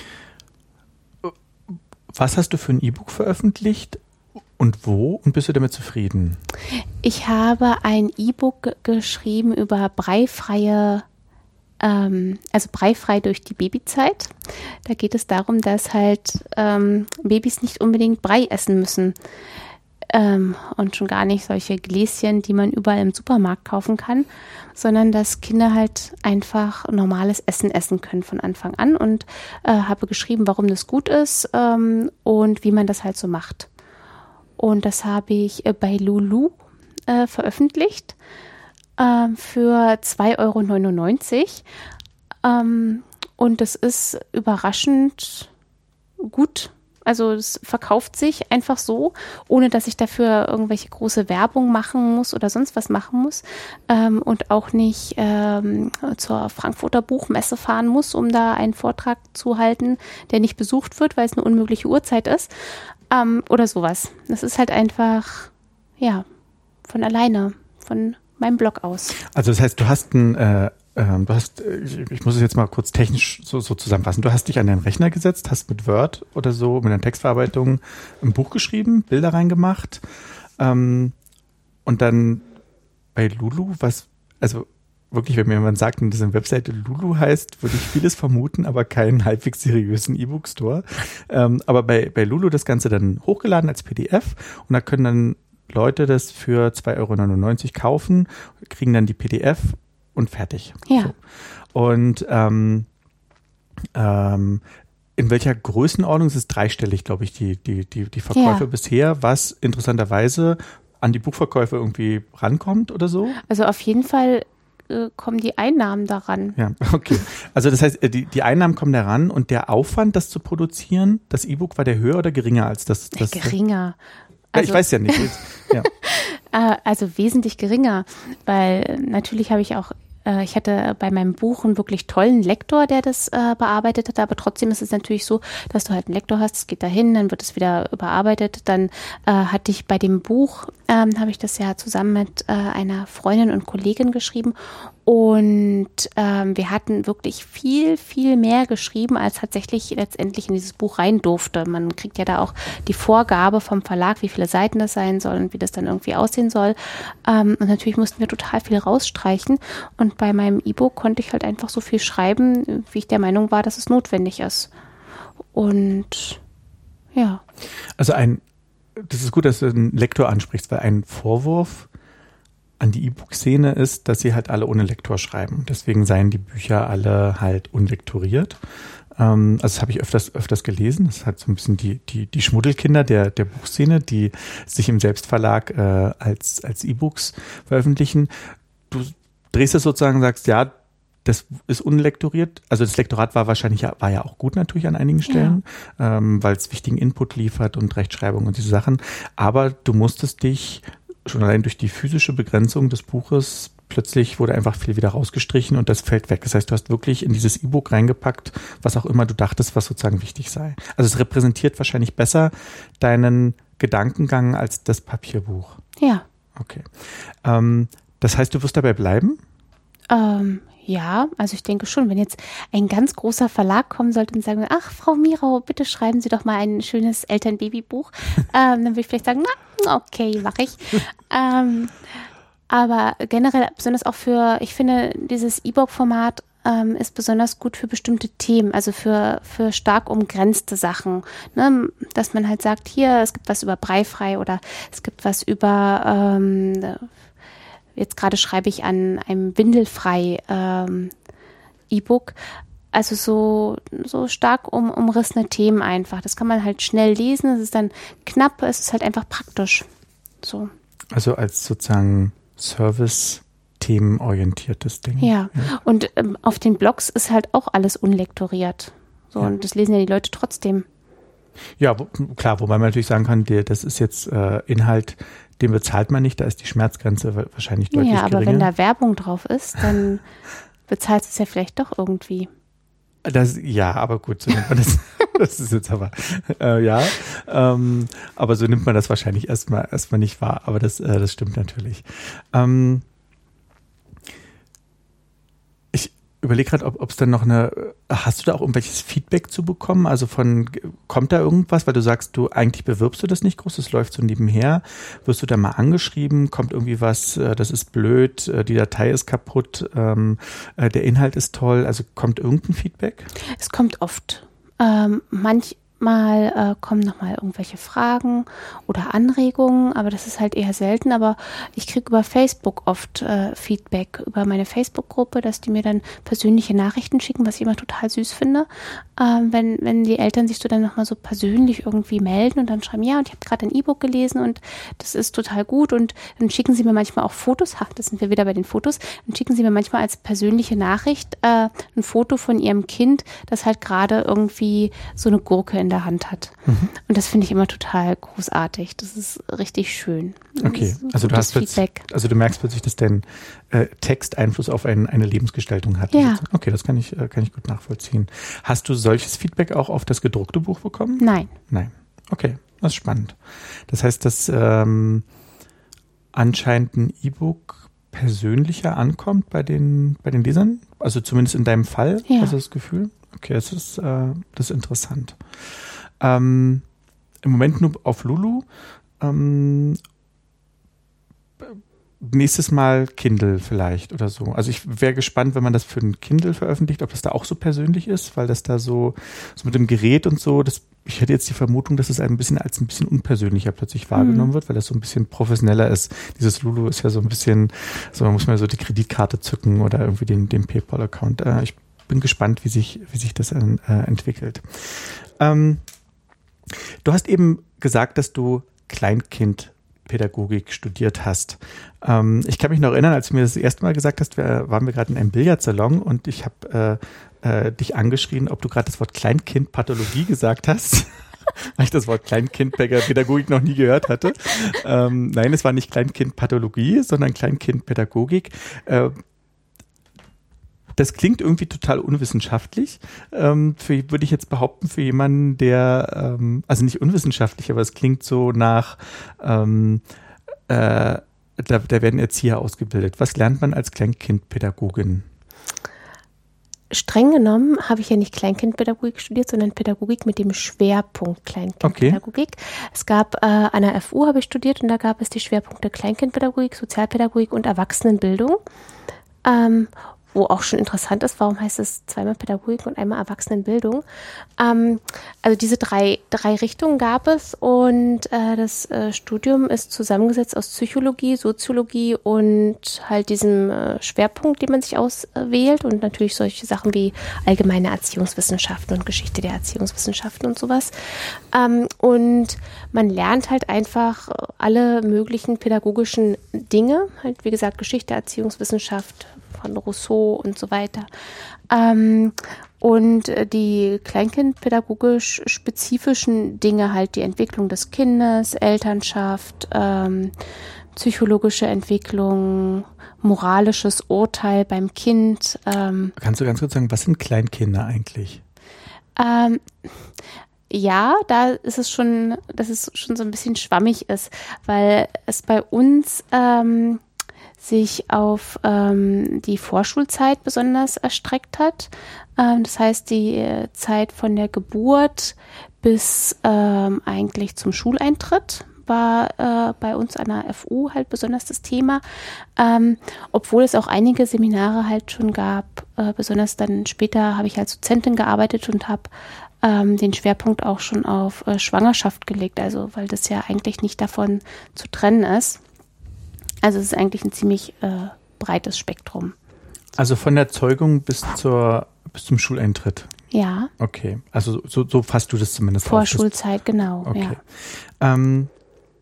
Was hast du für ein E-Book veröffentlicht und wo und bist du damit zufrieden? Ich habe ein E-Book geschrieben über breifreie Ähm, also breifrei durch die Babyzeit. Da geht es darum, dass halt ähm, Babys nicht unbedingt Brei essen müssen ähm, und schon gar nicht solche Gläschen, die man überall im Supermarkt kaufen kann, sondern dass Kinder halt einfach normales Essen essen können von Anfang an und äh, habe geschrieben, warum das gut ist ähm, und wie man das halt so macht. Und das habe ich äh, bei Lulu äh, veröffentlicht. Für zwei Euro neunundneunzig. Ähm, und das ist überraschend gut. Also es verkauft sich einfach so, ohne dass ich dafür irgendwelche große Werbung machen muss oder sonst was machen muss. Ähm, und auch nicht ähm, zur Frankfurter Buchmesse fahren muss, um da einen Vortrag zu halten, der nicht besucht wird, weil es eine unmögliche Uhrzeit ist. Ähm, oder sowas. Das ist halt einfach... ja, von alleine, von meinem Blog aus. Also das heißt, du hast ein, äh, äh, du hast, ich, ich muss es jetzt mal kurz technisch so, so zusammenfassen. Du hast dich an deinen Rechner gesetzt, hast mit Word oder so, mit einer Textverarbeitung ein Buch geschrieben, Bilder reingemacht, ähm, und dann bei Lulu, was, also wirklich, wenn mir jemand sagt, dass eine Webseite Lulu heißt, würde ich vieles vermuten, aber keinen halbwegs seriösen E-Book-Store. Ähm, aber bei, bei Lulu das Ganze dann hochgeladen als P D F und da können dann Leute das für zwei Euro neunundneunzig kaufen, kriegen dann die P D F und fertig. Ja. So. Und ähm, ähm, in welcher Größenordnung, es ist dreistellig, glaube ich, die, die, die, die Verkäufe Ja. bisher, was interessanterweise an die Buchverkäufe irgendwie rankommt oder so? Also auf jeden Fall äh, kommen die Einnahmen daran. Ja, okay. Also das heißt, die, die Einnahmen kommen da ran und der Aufwand, das zu produzieren, das E-Book, war der höher oder geringer als das? das Geringer. Ja, Also, ich weiß ja nicht. Ja. äh, also wesentlich geringer, weil äh, natürlich habe ich auch äh, ich hatte bei meinem Buch einen wirklich tollen Lektor, der das äh, bearbeitet hat, aber trotzdem ist es natürlich so, dass du halt einen Lektor hast, es geht dahin, dann wird es wieder überarbeitet, dann äh, hatte ich bei dem Buch, ähm, habe ich das ja zusammen mit äh, einer Freundin und Kollegin geschrieben und ähm, wir hatten wirklich viel, viel mehr geschrieben, als tatsächlich letztendlich in dieses Buch rein durfte. Man kriegt ja da auch die Vorgabe vom Verlag, wie viele Seiten das sein soll und wie das dann irgendwie aussehen soll. Ähm, und natürlich mussten wir total viel rausstreichen. Und bei meinem E-Book konnte ich halt einfach so viel schreiben, wie ich der Meinung war, dass es notwendig ist. Und ja. Also ein, das ist gut, dass du einen Lektor ansprichst, weil ein Vorwurf an die E-Book-Szene ist, dass sie halt alle ohne Lektor schreiben. Deswegen seien die Bücher alle halt unlektoriert. Ähm, also das habe ich öfters, öfters gelesen. Das ist halt so ein bisschen die, die, die Schmuddelkinder der, der Buchszene, die sich im Selbstverlag äh, als, als E-Books veröffentlichen. Du drehst es sozusagen und sagst, ja, das ist unlektoriert. Also das Lektorat war wahrscheinlich, war ja auch gut natürlich an einigen Stellen, ja. ähm, weil es wichtigen Input liefert und Rechtschreibung und diese Sachen. Aber du musstest dich schon allein durch die physische Begrenzung des Buches, plötzlich wurde einfach viel wieder rausgestrichen und das fällt weg. Das heißt, du hast wirklich in dieses E-Book reingepackt, was auch immer du dachtest, was sozusagen wichtig sei. Also es repräsentiert wahrscheinlich besser deinen Gedankengang als das Papierbuch. Ja. Okay. Ähm, das heißt, du wirst dabei bleiben? Ähm, ja, also ich denke schon, wenn jetzt ein ganz großer Verlag kommen sollte und sagen, ach, Frau Mirau, bitte schreiben Sie doch mal ein schönes Eltern-Baby-Buch, ähm, dann würde ich vielleicht sagen, na, okay, mache ich. ähm, aber generell, besonders auch für, ich finde, dieses E-Book-Format ähm, ist besonders gut für bestimmte Themen, also für, für stark umgrenzte Sachen, ne? Dass man halt sagt, hier, es gibt was über Breifrei oder es gibt was über ähm, jetzt gerade schreibe ich an einem Windelfrei ähm, E-Book. Also so, so stark um, umrissene Themen einfach. Das kann man halt schnell lesen. Es ist dann knapp, es ist halt einfach praktisch. So. Also als sozusagen Service-themenorientiertes Ding. Ja, ja. Und ähm, auf den Blogs ist halt auch alles unlektoriert. So, ja. Und das lesen ja die Leute trotzdem. Ja, wo, klar, wobei man natürlich sagen kann, der, das ist jetzt äh, Inhalt, den bezahlt man nicht, da ist die Schmerzgrenze wahrscheinlich deutlich geringer. Ja, aber geringer. Wenn da Werbung drauf ist, dann bezahlt es ja vielleicht doch irgendwie. Das, ja, aber gut, so nimmt man das. Das ist jetzt aber, äh, ja, ähm, aber so nimmt man das wahrscheinlich erstmal erstmal nicht wahr, aber das, äh, das stimmt natürlich. Ähm, ich überlege gerade, ob es dann noch eine, hast du da auch irgendwelches Feedback zu bekommen? Also von, kommt da irgendwas, weil du sagst, du eigentlich bewirbst du das nicht groß, das läuft so nebenher. Wirst du da mal angeschrieben? Kommt irgendwie was, äh, das ist blöd, äh, die Datei ist kaputt, ähm, äh, der Inhalt ist toll, also kommt irgendein Feedback? Es kommt oft. Ähm, manchmal äh, kommen nochmal irgendwelche Fragen oder Anregungen, aber das ist halt eher selten. Aber ich kriege über Facebook oft äh, Feedback, über meine Facebook-Gruppe, dass die mir dann persönliche Nachrichten schicken, was ich immer total süß finde. Ähm, wenn, wenn die Eltern sich so dann nochmal so persönlich irgendwie melden und dann schreiben, ja, und ich habe gerade ein E-Book gelesen und das ist total gut. Und dann schicken sie mir manchmal auch Fotos, ha, das sind wir wieder bei den Fotos, dann schicken sie mir manchmal als persönliche Nachricht äh, ein Foto von ihrem Kind, das halt gerade irgendwie so eine Gurke in der Hand hat. Mhm. Und das finde ich immer total großartig. Das ist richtig schön. Okay, also du hast Feedback. Also du merkst plötzlich, dass dein äh, Text Einfluss auf ein, eine Lebensgestaltung hat. Ja. Okay, das kann ich, äh, kann ich gut nachvollziehen. Hast du solches Feedback auch auf das gedruckte Buch bekommen? Nein. Nein. Okay, das ist spannend. Das heißt, dass ähm, anscheinend ein E-Book persönlicher ankommt bei den, bei den Lesern? Also zumindest in deinem Fall, ja. hast du das Gefühl? Okay, das ist, äh, das ist interessant. Ähm, im Moment nur auf Lulu. Ähm, nächstes Mal Kindle vielleicht oder so. Also ich wäre gespannt, wenn man das für ein Kindle veröffentlicht, ob das da auch so persönlich ist, weil das da so, so mit dem Gerät und so, das, ich hätte jetzt die Vermutung, dass es ein bisschen als ein bisschen unpersönlicher plötzlich wahrgenommen mhm. wird, weil das so ein bisschen professioneller ist. Dieses Lulu ist ja so ein bisschen, so man muss mal so die Kreditkarte zücken oder irgendwie den, den PayPal-Account. Äh, ich bin gespannt, wie sich, wie sich das äh, entwickelt. Ähm, du hast eben gesagt, dass du Kleinkind Pädagogik studiert hast. Ähm, ich kann mich noch erinnern, als du mir das erste Mal gesagt hast, wir, waren wir gerade in einem Billardsalon und ich habe äh, äh, dich angeschrien, ob du gerade das Wort Kleinkindpathologie gesagt hast, weil ich das Wort Kleinkindpädagogik noch nie gehört hatte. Ähm, nein, es war nicht Kleinkindpathologie, sondern Kleinkindpädagogik. Äh, Das klingt irgendwie total unwissenschaftlich. Ähm, für, würde ich jetzt behaupten, für jemanden, der, ähm, also nicht unwissenschaftlich, aber es klingt so nach, ähm, äh, da, da werden Erzieher ausgebildet. Was lernt man als Kleinkindpädagogin? Streng genommen habe ich ja nicht Kleinkindpädagogik studiert, sondern Pädagogik mit dem Schwerpunkt Kleinkindpädagogik. Okay. Es gab äh, an der F U habe ich studiert und da gab es die Schwerpunkte Kleinkindpädagogik, Sozialpädagogik und Erwachsenenbildung. Ähm, wo auch schon interessant ist, warum heißt es zweimal Pädagogik und einmal Erwachsenenbildung. Ähm, also diese drei, drei Richtungen gab es und äh, das äh, Studium ist zusammengesetzt aus Psychologie, Soziologie und halt diesem äh, Schwerpunkt, den man sich auswählt und natürlich solche Sachen wie allgemeine Erziehungswissenschaften und Geschichte der Erziehungswissenschaften und sowas. Ähm, und man lernt halt einfach alle möglichen pädagogischen Dinge, halt wie gesagt Geschichte, Erziehungswissenschaft, von Rousseau und so weiter. Ähm, und die kleinkindpädagogisch spezifischen Dinge, halt die Entwicklung des Kindes, Elternschaft, ähm, psychologische Entwicklung, moralisches Urteil beim Kind. Ähm, Kannst du ganz kurz sagen, was sind Kleinkinder eigentlich? Ähm, Ja, da ist es schon, dass es schon so ein bisschen schwammig ist, weil es bei uns ähm, sich auf ähm, die Vorschulzeit besonders erstreckt hat. Ähm, das heißt, die Zeit von der Geburt bis ähm, eigentlich zum Schuleintritt war äh, bei uns an der F U halt besonders das Thema, ähm, obwohl es auch einige Seminare halt schon gab. Äh, besonders dann später habe ich als Dozentin gearbeitet und habe ähm, den Schwerpunkt auch schon auf äh, Schwangerschaft gelegt, also weil das ja eigentlich nicht davon zu trennen ist. Also es ist eigentlich ein ziemlich äh, breites Spektrum. Also von der Zeugung bis zur bis zum Schuleintritt? Ja. Okay, also so, so fasst du das zumindest auf. Vorschulzeit, genau. Okay. Ja. Ähm,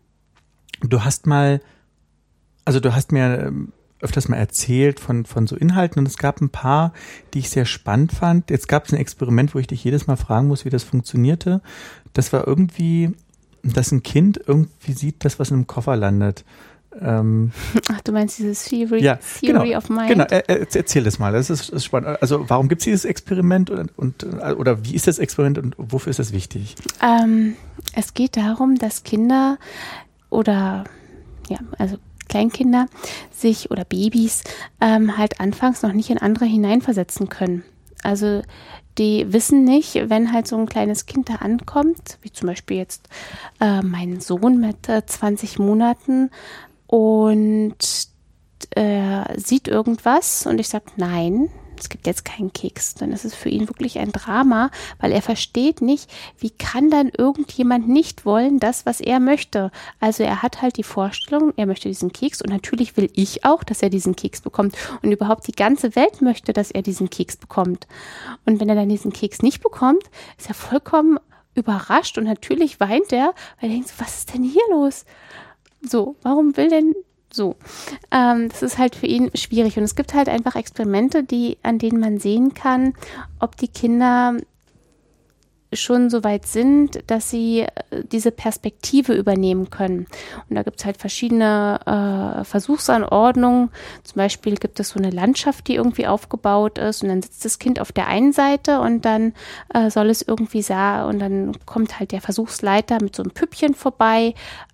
du hast mal, also du hast mir öfters mal erzählt von, von so Inhalten und es gab ein paar, die ich sehr spannend fand. Jetzt gab es ein Experiment, wo ich dich jedes Mal fragen muss, wie das funktionierte. Das war irgendwie, dass ein Kind irgendwie sieht, dass was in einem Koffer landet. Ähm, Ach, du meinst dieses Theory, ja, Theory genau, of Mind? Genau, er, er, erzähl das mal, das ist, ist spannend. Also warum gibt es dieses Experiment und, und, oder wie ist das Experiment und wofür ist das wichtig? Ähm, es geht darum, dass Kinder oder, ja, also Kleinkinder sich oder Babys ähm, halt anfangs noch nicht in andere hineinversetzen können. Also die wissen nicht, wenn halt so ein kleines Kind da ankommt, wie zum Beispiel jetzt äh, mein Sohn mit äh, zwanzig Monaten und äh, sieht irgendwas und ich sage, nein, es gibt jetzt keinen Keks, dann ist es für ihn wirklich ein Drama, weil er versteht nicht, wie kann dann irgendjemand nicht wollen, das, was er möchte. Also er hat halt die Vorstellung, er möchte diesen Keks und natürlich will ich auch, dass er diesen Keks bekommt und überhaupt die ganze Welt möchte, dass er diesen Keks bekommt. Und wenn er dann diesen Keks nicht bekommt, ist er vollkommen überrascht und natürlich weint er, weil er denkt, was ist denn hier los? So, warum will denn so? Ähm, das ist halt für ihn schwierig und es gibt halt einfach Experimente, die, an denen man sehen kann, ob die Kinder schon so weit sind, dass sie diese Perspektive übernehmen können. Und da gibt es halt verschiedene äh, Versuchsanordnungen. Zum Beispiel gibt es so eine Landschaft, die irgendwie aufgebaut ist und dann sitzt das Kind auf der einen Seite und dann äh, soll es irgendwie sagen und dann kommt halt der Versuchsleiter mit so einem Püppchen vorbei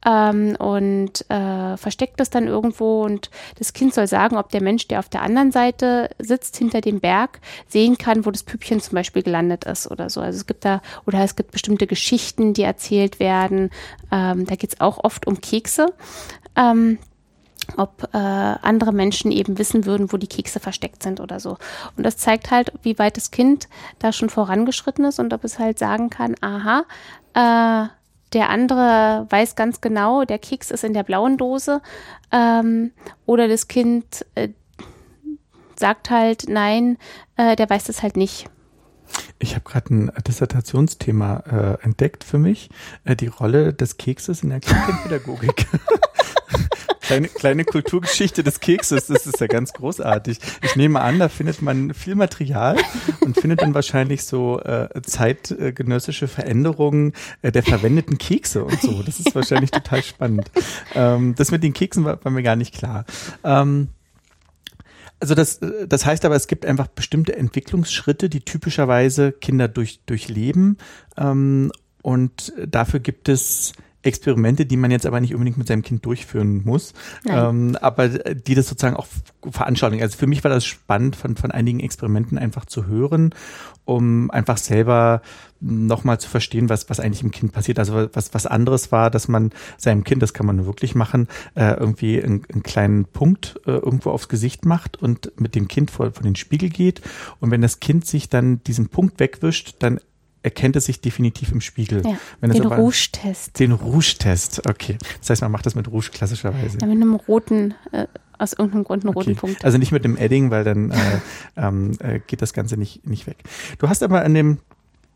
ähm, und äh, versteckt das dann irgendwo und das Kind soll sagen, ob der Mensch, der auf der anderen Seite sitzt, hinter dem Berg, sehen kann, wo das Püppchen zum Beispiel gelandet ist oder so. Also es gibt da, oder es gibt bestimmte Geschichten, die erzählt werden. Ähm, da geht es auch oft um Kekse. Ähm, ob äh, andere Menschen eben wissen würden, wo die Kekse versteckt sind oder so. Und das zeigt halt, wie weit das Kind da schon vorangeschritten ist und ob es halt sagen kann, aha, äh, der andere weiß ganz genau, der Keks ist in der blauen Dose, ähm, oder das Kind äh, sagt halt, nein, äh, der weiß das halt nicht. Ich habe gerade ein Dissertationsthema äh, entdeckt für mich, äh, die Rolle des Kekses in der Kindpädagogik. Kleine, kleine Kulturgeschichte des Kekses, das ist ja ganz großartig. Ich nehme an, da findet man viel Material und findet dann wahrscheinlich so äh, zeitgenössische Veränderungen äh, der verwendeten Kekse und so. Das ist wahrscheinlich total spannend. Ähm, das mit den Keksen war, war mir gar nicht klar. Ähm, Also das, das heißt aber, es gibt einfach bestimmte Entwicklungsschritte, die typischerweise Kinder durch, durchleben. Ähm, und dafür gibt es Experimente, die man jetzt aber nicht unbedingt mit seinem Kind durchführen muss, ähm, aber die das sozusagen auch veranschaulichen. Also für mich war das spannend, von, von einigen Experimenten einfach zu hören, um einfach selber nochmal zu verstehen, was, was eigentlich im Kind passiert. Also was, was anderes war, dass man seinem Kind, das kann man nur wirklich machen, äh, irgendwie einen, einen kleinen Punkt äh, irgendwo aufs Gesicht macht und mit dem Kind vor, vor den Spiegel geht. Und wenn das Kind sich dann diesen Punkt wegwischt, dann erkennt es sich definitiv im Spiegel. Ja, Wenn den aber, Rouge-Test. Den Rouge-Test, okay. Das heißt, man macht das mit Rouge klassischerweise. Ja, mit einem roten, äh, aus irgendeinem Grund einen roten okay. Punkt. Also nicht mit dem Edding, weil dann äh, ähm, äh, geht das Ganze nicht, nicht weg. Du hast aber in dem,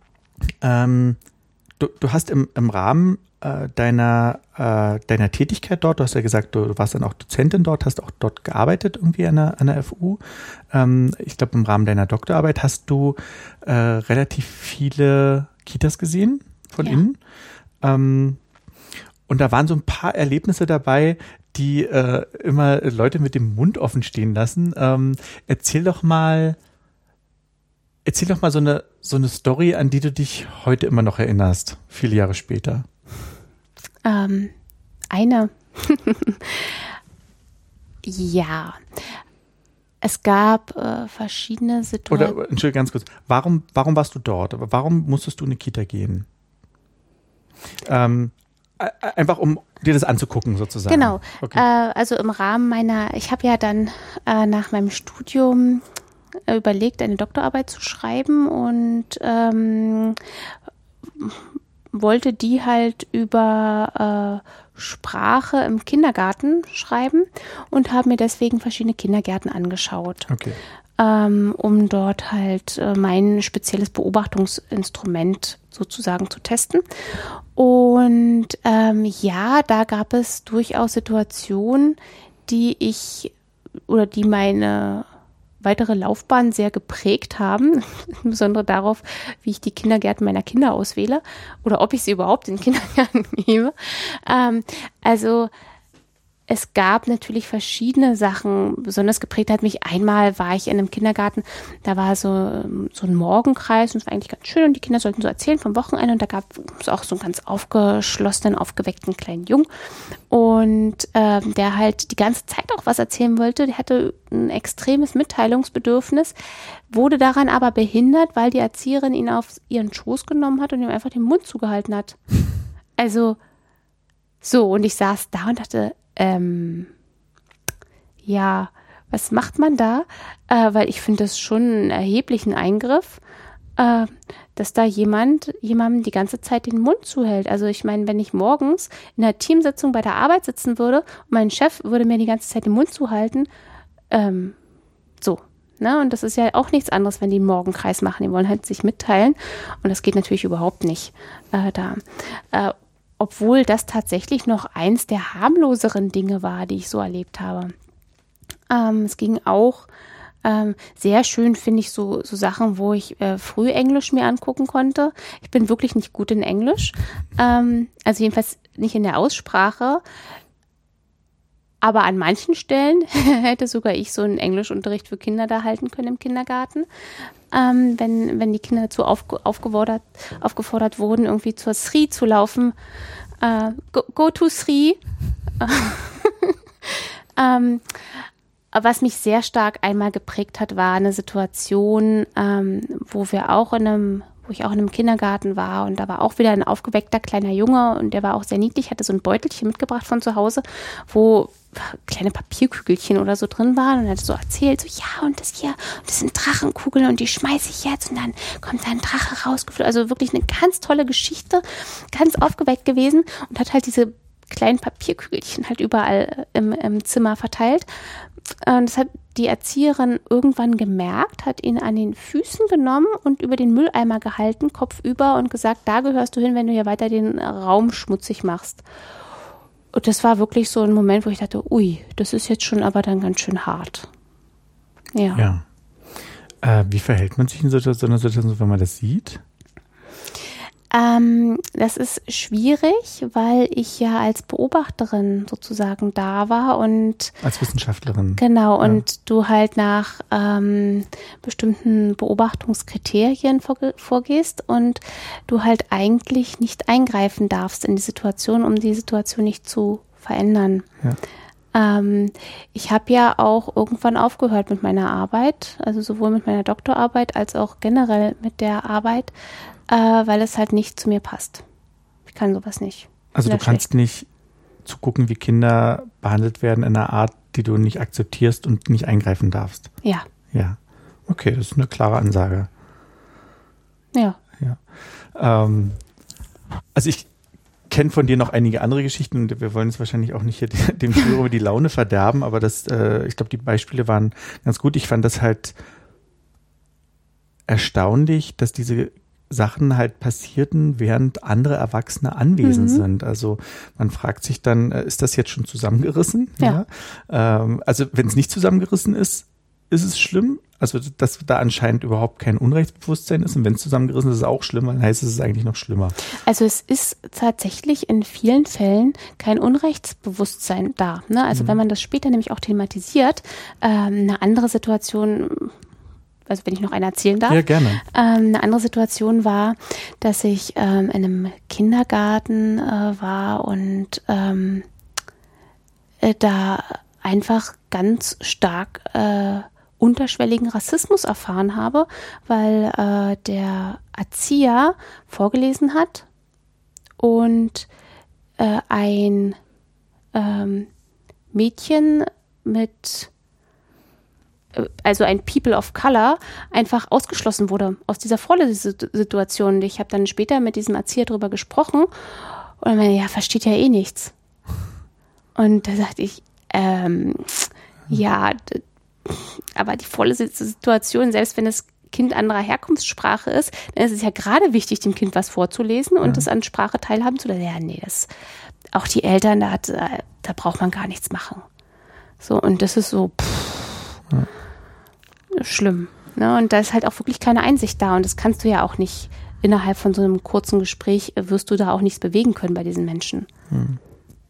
ähm, du, du hast im, im Rahmen äh, deiner, äh, deiner Tätigkeit dort, du hast ja gesagt, du, du warst dann auch Dozentin dort, hast auch dort gearbeitet irgendwie an der, an der F U. Ähm, ich glaube, im Rahmen deiner Doktorarbeit hast du äh, relativ viele Kitas gesehen von ja. innen. Ähm, und da waren so ein paar Erlebnisse dabei, die äh, immer Leute mit dem Mund offen stehen lassen. Ähm, erzähl doch mal, erzähl doch mal so eine, so eine Story, an die du dich heute immer noch erinnerst, viele Jahre später. Ähm, eine. Ja. Es gab äh, verschiedene Situationen. Oder, Entschuldigung, ganz kurz. Warum, warum warst du dort? Warum musstest du in eine Kita gehen? Ähm, einfach um dir das anzugucken sozusagen. Genau. Okay. Äh, also im Rahmen meiner, ich habe ja dann äh, nach meinem Studium äh, überlegt, eine Doktorarbeit zu schreiben und ähm, wollte die halt über äh, Sprache im Kindergarten schreiben und habe mir deswegen verschiedene Kindergärten angeschaut, okay. ähm, um dort halt äh, mein spezielles Beobachtungsinstrument sozusagen zu testen. Und ähm, ja, da gab es durchaus Situationen, die ich oder die meine weitere Laufbahn sehr geprägt haben, insbesondere darauf, wie ich die Kindergärten meiner Kinder auswähle oder ob ich sie überhaupt in den Kindergarten nehme. Ähm, also es gab natürlich verschiedene Sachen. Besonders geprägt hat mich, einmal war ich in einem Kindergarten, da war so, so ein Morgenkreis und es war eigentlich ganz schön und die Kinder sollten so erzählen vom Wochenende und da gab es auch so einen ganz aufgeschlossenen, aufgeweckten kleinen Jungen und ähm, der halt die ganze Zeit auch was erzählen wollte. Der hatte ein extremes Mitteilungsbedürfnis, wurde daran aber behindert, weil die Erzieherin ihn auf ihren Schoß genommen hat und ihm einfach den Mund zugehalten hat. Also so, und ich saß da und dachte, Ähm, ja, was macht man da? Äh, weil ich finde das schon einen erheblichen Eingriff, äh, dass da jemand jemandem die ganze Zeit den Mund zuhält. Also ich meine, wenn ich morgens in einer Teamsitzung bei der Arbeit sitzen würde und mein Chef würde mir die ganze Zeit den Mund zuhalten, ähm, so. Ne? Und das ist ja auch nichts anderes, wenn die einen Morgenkreis machen. Die wollen halt sich mitteilen und das geht natürlich überhaupt nicht äh, da. Äh, Obwohl das tatsächlich noch eins der harmloseren Dinge war, die ich so erlebt habe. Ähm, es ging auch ähm, sehr schön, finde ich, so, so Sachen, wo ich äh, früh Englisch mir angucken konnte. Ich bin wirklich nicht gut in Englisch. Ähm, also jedenfalls nicht in der Aussprache. Aber an manchen Stellen hätte sogar ich so einen Englischunterricht für Kinder da halten können im Kindergarten. Ähm, wenn, wenn die Kinder dazu aufge- aufgefordert, aufgefordert wurden, irgendwie zur S R I zu laufen, Äh, go, go to Sri. ähm, was mich sehr stark einmal geprägt hat, war eine Situation, ähm, wo wir auch in einem, wo ich auch in einem Kindergarten war und da war auch wieder ein aufgeweckter kleiner Junge und der war auch sehr niedlich, hatte so ein Beutelchen mitgebracht von zu Hause, wo kleine Papierkügelchen oder so drin waren und er hat so erzählt, so ja und das hier, und das sind Drachenkugeln und die schmeiße ich jetzt und dann kommt da ein Drache rausgeflogen. Also wirklich eine ganz tolle Geschichte, ganz aufgeweckt gewesen und hat halt diese kleinen Papierkügelchen halt überall im, im Zimmer verteilt. Und das hat die Erzieherin irgendwann gemerkt, hat ihn an den Füßen genommen und über den Mülleimer gehalten, kopfüber und gesagt, da gehörst du hin, wenn du hier weiter den Raum schmutzig machst. Und das war wirklich so ein Moment, wo ich dachte, ui, das ist jetzt schon aber dann ganz schön hart. Ja. ja. Äh, wie verhält man sich in so einer Situation, wenn man das sieht? Ähm, das ist schwierig, weil ich ja als Beobachterin sozusagen da war und als Wissenschaftlerin. Genau, und ja. du halt nach ähm, bestimmten Beobachtungskriterien vorge- vorgehst und du halt eigentlich nicht eingreifen darfst in die Situation, um die Situation nicht zu verändern. Ja. Ähm, ich habe ja auch irgendwann aufgehört mit meiner Arbeit, also sowohl mit meiner Doktorarbeit als auch generell mit der Arbeit, Äh, weil es halt nicht zu mir passt. Ich kann sowas nicht. Also du kannst nicht zugucken, wie Kinder behandelt werden in einer Art, die du nicht akzeptierst und nicht eingreifen darfst. Ja. Ja. Okay, das ist eine klare Ansage. Ja. Ja. Ähm, also ich kenne von dir noch einige andere Geschichten und wir wollen jetzt wahrscheinlich auch nicht hier dem Zuhörer die Laune verderben, aber das, äh, ich glaube, die Beispiele waren ganz gut. Ich fand das halt erstaunlich, dass diese Sachen halt passierten, während andere Erwachsene anwesend mhm. sind. Also man fragt sich dann, ist das jetzt schon zusammengerissen? Ja. ja? Ähm, also wenn es nicht zusammengerissen ist, ist es schlimm. Also dass da anscheinend überhaupt kein Unrechtsbewusstsein ist. Und wenn es zusammengerissen ist, ist es auch schlimm. Dann heißt es, es ist eigentlich noch schlimmer. Also es ist tatsächlich in vielen Fällen kein Unrechtsbewusstsein da. Ne? Also mhm. wenn man das später nämlich auch thematisiert, ähm, eine andere Situation, also wenn ich noch eine erzählen darf. Ja, gerne. Ähm, eine andere Situation war, dass ich ähm, in einem Kindergarten äh, war und ähm, äh, da einfach ganz stark äh, unterschwelligen Rassismus erfahren habe, weil äh, der Erzieher vorgelesen hat und äh, ein ähm, Mädchen mit also ein People of Color, einfach ausgeschlossen wurde aus dieser Vorlesesituation. Ich habe dann später mit diesem Erzieher darüber gesprochen und er meinte, ja, versteht ja eh nichts. Und da sagte ich, ähm, ja, d- aber die Vorlesesituation, selbst wenn das Kind anderer Herkunftssprache ist, dann ist es ja gerade wichtig, dem Kind was vorzulesen und ja. das an Sprache teilhaben zu lassen. Ja, nee, das, auch die Eltern, da, hat, da braucht man gar nichts machen. So, und das ist so, pff, ja. schlimm. Ne? Und da ist halt auch wirklich keine Einsicht da und das kannst du ja auch nicht innerhalb von so einem kurzen Gespräch, wirst du da auch nichts bewegen können bei diesen Menschen. Hm.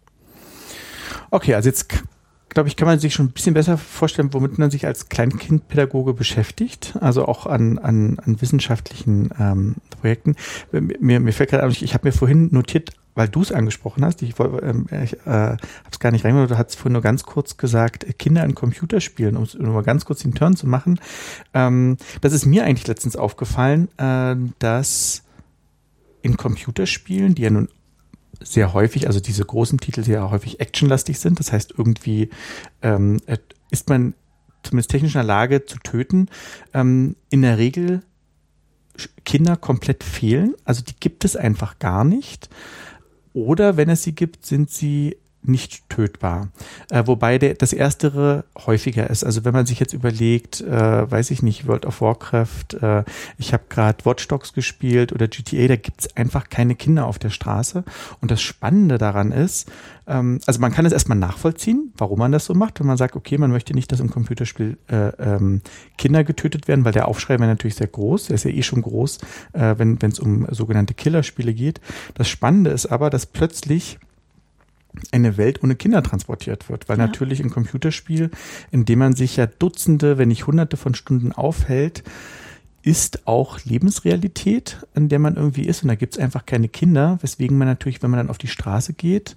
Okay, also jetzt glaube ich, kann man sich schon ein bisschen besser vorstellen, womit man sich als Kleinkindpädagoge beschäftigt, also auch an, an, an wissenschaftlichen ähm, Projekten. Mir, mir fällt gerade an, ich, ich habe mir vorhin notiert, weil du es angesprochen hast, ich, ähm, ich äh, habe es gar nicht reingehört, du hast vorhin nur ganz kurz gesagt, Kinder in Computerspielen, um es nur mal ganz kurz den Turn zu machen. Ähm, das ist mir eigentlich letztens aufgefallen, äh, dass in Computerspielen, die ja nun sehr häufig, also diese großen Titel sehr häufig actionlastig sind, das heißt irgendwie ähm, ist man zumindest technisch in der Lage zu töten, ähm, in der Regel Kinder komplett fehlen, also die gibt es einfach gar nicht. Oder wenn es sie gibt, sind sie nicht tötbar. Äh, wobei der, das Erstere häufiger ist. Also wenn man sich jetzt überlegt, äh, weiß ich nicht, World of Warcraft, äh, ich habe gerade Watch Dogs gespielt oder G T A, da gibt es einfach keine Kinder auf der Straße. Und das Spannende daran ist, ähm, also man kann es erstmal nachvollziehen, warum man das so macht, wenn man sagt, okay, man möchte nicht, dass im Computerspiel äh, ähm, Kinder getötet werden, weil der Aufschrei wäre natürlich sehr groß, der ist ja eh schon groß, äh, wenn es um sogenannte Killerspiele geht. Das Spannende ist aber, dass plötzlich eine Welt ohne Kinder transportiert wird, weil ja. natürlich ein Computerspiel, in dem man sich ja Dutzende, wenn nicht Hunderte von Stunden aufhält, ist auch Lebensrealität, in der man irgendwie ist. Und da gibt es einfach keine Kinder, weswegen man natürlich, wenn man dann auf die Straße geht,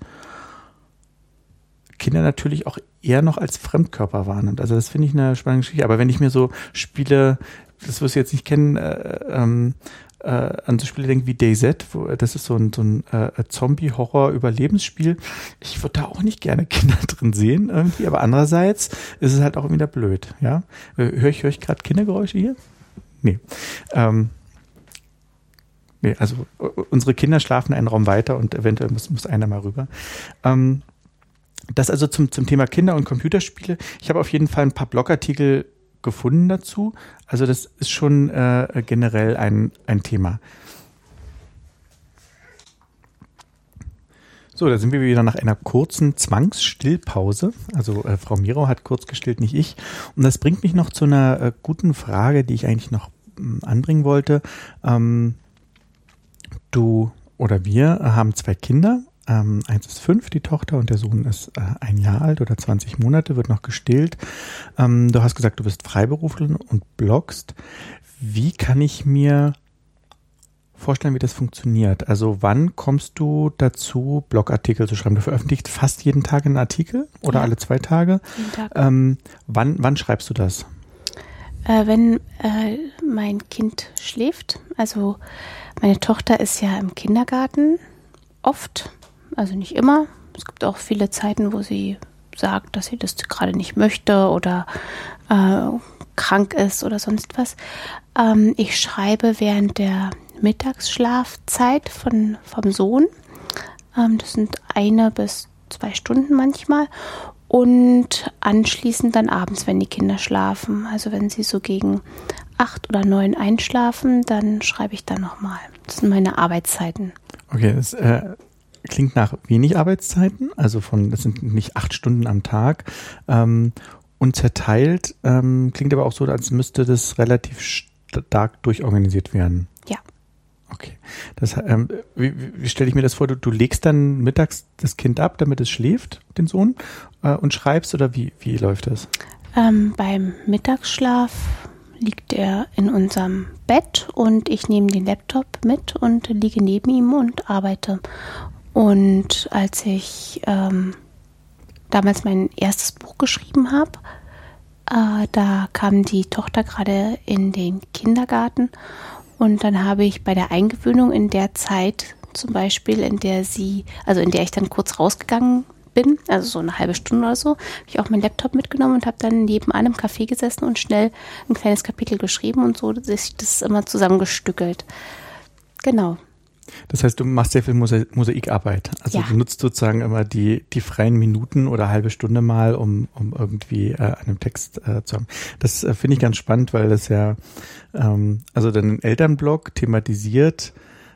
Kinder natürlich auch eher noch als Fremdkörper wahrnimmt. Also das finde ich eine spannende Geschichte. Aber wenn ich mir so Spiele, das wirst du jetzt nicht kennen, äh, ähm, äh, an so Spiele denke wie DayZ, wo, das ist so ein, so ein äh, Zombie-Horror-Überlebensspiel. Ich würde da auch nicht gerne Kinder drin sehen irgendwie, aber andererseits ist es halt auch wieder blöd. Ja? Höre ich, hör ich gerade Kindergeräusche hier? Nee. Ähm, nee, also unsere Kinder schlafen einen Raum weiter und eventuell muss, muss einer mal rüber. Ähm, Das also zum, zum Thema Kinder- und Computerspiele. Ich habe auf jeden Fall ein paar Blogartikel gefunden dazu. Also das ist schon äh, generell ein, ein Thema. So, da sind wir wieder nach einer kurzen Zwangsstillpause. Also äh, Frau Miro hat kurz gestillt, nicht ich. Und das bringt mich noch zu einer äh, guten Frage, die ich eigentlich noch äh, anbringen wollte. Ähm, du oder wir haben zwei Kinder. Ähm, eins ist fünf, die Tochter, und der Sohn ist äh, ein Jahr alt oder zwanzig Monate, wird noch gestillt. Ähm, du hast gesagt, du bist Freiberuflerin und bloggst. Wie kann ich mir vorstellen, wie das funktioniert? Also wann kommst du dazu, Blogartikel zu schreiben? Du veröffentlichst fast jeden Tag einen Artikel oder ja. alle zwei Tage? Jeden Tag. Ähm, wann, wann schreibst du das? Äh, wenn äh, mein Kind schläft. Also meine Tochter ist ja im Kindergarten oft. Also nicht immer. Es gibt auch viele Zeiten, wo sie sagt, dass sie das gerade nicht möchte oder äh, krank ist oder sonst was. Ähm, ich schreibe während der Mittagsschlafzeit von, vom Sohn. Ähm, das sind eine bis zwei Stunden manchmal. Und anschließend dann abends, wenn die Kinder schlafen. Also wenn sie so gegen acht oder neun einschlafen, dann schreibe ich dann nochmal. Das sind meine Arbeitszeiten. Okay, das äh klingt nach wenig Arbeitszeiten, also von, das sind nicht acht Stunden am Tag, ähm, und zerteilt, ähm, klingt aber auch so, als müsste das relativ stark durchorganisiert werden. Ja. Okay. Das, ähm, wie, wie stelle ich mir das vor? Du, du legst dann mittags das Kind ab, damit es schläft, den Sohn, äh, und schreibst, oder wie, wie läuft das? Ähm, beim Mittagsschlaf liegt er in unserem Bett und ich nehme den Laptop mit und liege neben ihm und arbeite. Und als ich ähm, damals mein erstes Buch geschrieben habe, äh, da kam die Tochter gerade in den Kindergarten und dann habe ich bei der Eingewöhnung in der Zeit zum Beispiel, in der sie, also in der ich dann kurz rausgegangen bin, also so eine halbe Stunde oder so, habe ich auch meinen Laptop mitgenommen und habe dann nebenan im Café gesessen und schnell ein kleines Kapitel geschrieben und so ist das immer zusammengestückelt. Genau. Das heißt, du machst sehr viel Mosa- Mosaikarbeit. Also ja. Du nutzt sozusagen immer die, die freien Minuten oder halbe Stunde mal, um, um irgendwie äh, an einem Text äh, zu haben. Das äh, finde ich ganz spannend, weil das ja, ähm, also dein Elternblog thematisiert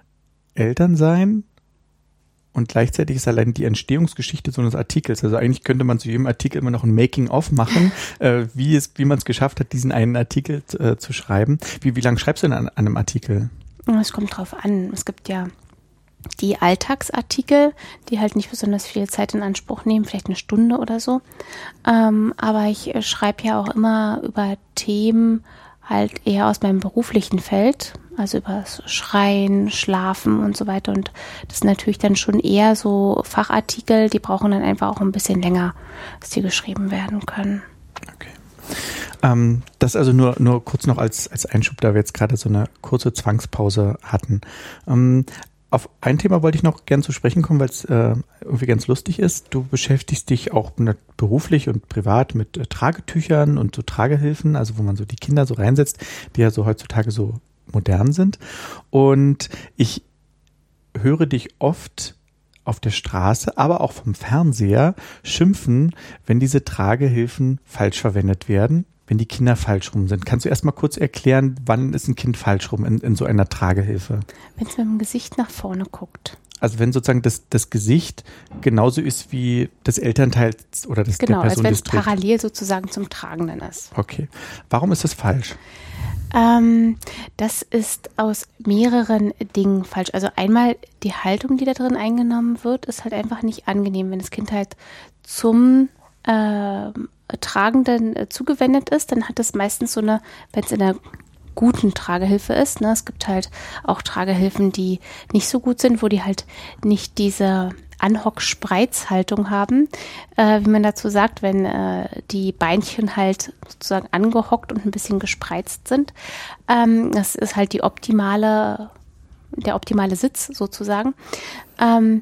Elternsein und gleichzeitig ist allein die Entstehungsgeschichte so eines Artikels. Also eigentlich könnte man zu jedem Artikel immer noch ein Making-of machen, äh, wie es, wie man es geschafft hat, diesen einen Artikel äh, zu schreiben. Wie, wie lange schreibst du denn an, an einem Artikel? Es kommt drauf an. Es gibt ja die Alltagsartikel, die halt nicht besonders viel Zeit in Anspruch nehmen, vielleicht eine Stunde oder so. Ähm, aber ich schreibe ja auch immer über Themen halt eher aus meinem beruflichen Feld, also über das Schreien, Schlafen und so weiter. Und das sind natürlich dann schon eher so Fachartikel, die brauchen dann einfach auch ein bisschen länger, dass die geschrieben werden können. Okay. Ähm, das also nur, nur kurz noch als, als Einschub, da wir jetzt gerade so eine kurze Zwangspause hatten. Ähm, auf ein Thema wollte ich noch gern zu sprechen kommen, weil es äh, irgendwie ganz lustig ist. Du beschäftigst dich auch beruflich und privat mit äh, Tragetüchern und so Tragehilfen, also wo man so die Kinder so reinsetzt, die ja so heutzutage so modern sind. Und ich höre dich oft auf der Straße, aber auch vom Fernseher schimpfen, wenn diese Tragehilfen falsch verwendet werden, wenn die Kinder falsch rum sind. Kannst du erst mal kurz erklären, wann ist ein Kind falsch rum in, in so einer Tragehilfe? Wenn es mit dem Gesicht nach vorne guckt. Also wenn sozusagen das, das Gesicht genauso ist wie das Elternteil oder das genau, der Person, als wenn es das trägt. parallel sozusagen zum Tragenden ist. Okay. Warum ist das falsch? Ähm, das ist aus mehreren Dingen falsch. Also einmal die Haltung, die da drin eingenommen wird, ist halt einfach nicht angenehm, wenn das Kind halt zum äh, Tragenden äh, zugewendet ist, dann hat es meistens so eine, wenn es in der guten Tragehilfe ist. Ne? Es gibt halt auch Tragehilfen, die nicht so gut sind, wo die halt nicht diese Anhock-Spreizhaltung haben, äh, wie man dazu sagt, wenn äh, die Beinchen halt sozusagen angehockt und ein bisschen gespreizt sind. Ähm, das ist halt die optimale, der optimale Sitz sozusagen. Ähm,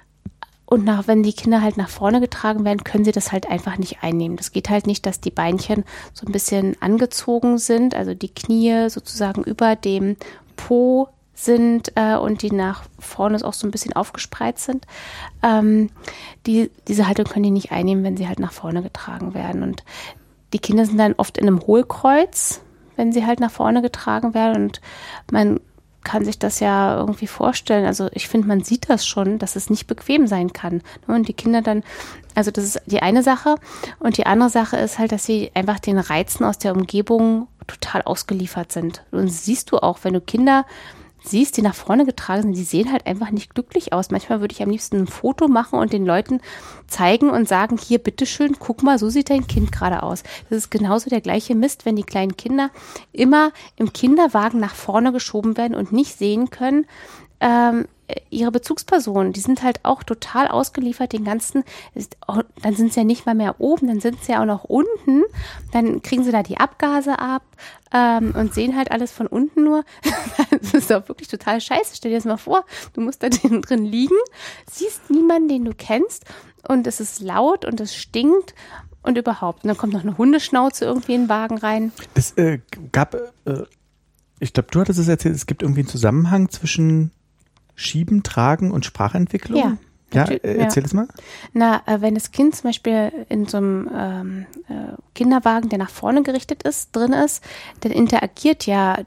Und nach, wenn die Kinder halt nach vorne getragen werden, können sie das halt einfach nicht einnehmen. Das geht halt nicht, dass die Beinchen so ein bisschen angezogen sind, also die Knie sozusagen über dem Po sind äh, und die nach vorne auch so ein bisschen aufgespreizt sind. Ähm, die, diese Haltung können die nicht einnehmen, wenn sie halt nach vorne getragen werden. Und die Kinder sind dann oft in einem Hohlkreuz, wenn sie halt nach vorne getragen werden. Und man kann sich das ja irgendwie vorstellen. Also ich finde, man sieht das schon, dass es nicht bequem sein kann. Und die Kinder dann, also das ist die eine Sache. Und die andere Sache ist halt, dass sie einfach den Reizen aus der Umgebung total ausgeliefert sind. Und das siehst du auch, wenn du Kinder siehst, die nach vorne getragen sind, die sehen halt einfach nicht glücklich aus. Manchmal würde ich am liebsten ein Foto machen und den Leuten zeigen und sagen, hier, bitteschön, guck mal, so sieht dein Kind gerade aus. Das ist genauso der gleiche Mist, wenn die kleinen Kinder immer im Kinderwagen nach vorne geschoben werden und nicht sehen können, ähm, ihre Bezugspersonen, die sind halt auch total ausgeliefert den ganzen, dann sind sie ja nicht mal mehr oben, dann sind sie ja auch noch unten, dann kriegen sie da die Abgase ab ähm, und sehen halt alles von unten nur. Das ist doch wirklich total scheiße. Stell dir das mal vor, du musst da drin liegen, siehst niemanden, den du kennst und es ist laut und es stinkt und überhaupt. Und dann kommt noch eine Hundeschnauze irgendwie in den Wagen rein. Es äh, gab, äh, ich glaube, du hattest es erzählt, es gibt irgendwie einen Zusammenhang zwischen Schieben, Tragen und Sprachentwicklung? Ja. Ja, erzähl es mal. Na, äh, wenn das Kind zum Beispiel in so einem ähm, äh, Kinderwagen, der nach vorne gerichtet ist, drin ist, dann interagiert ja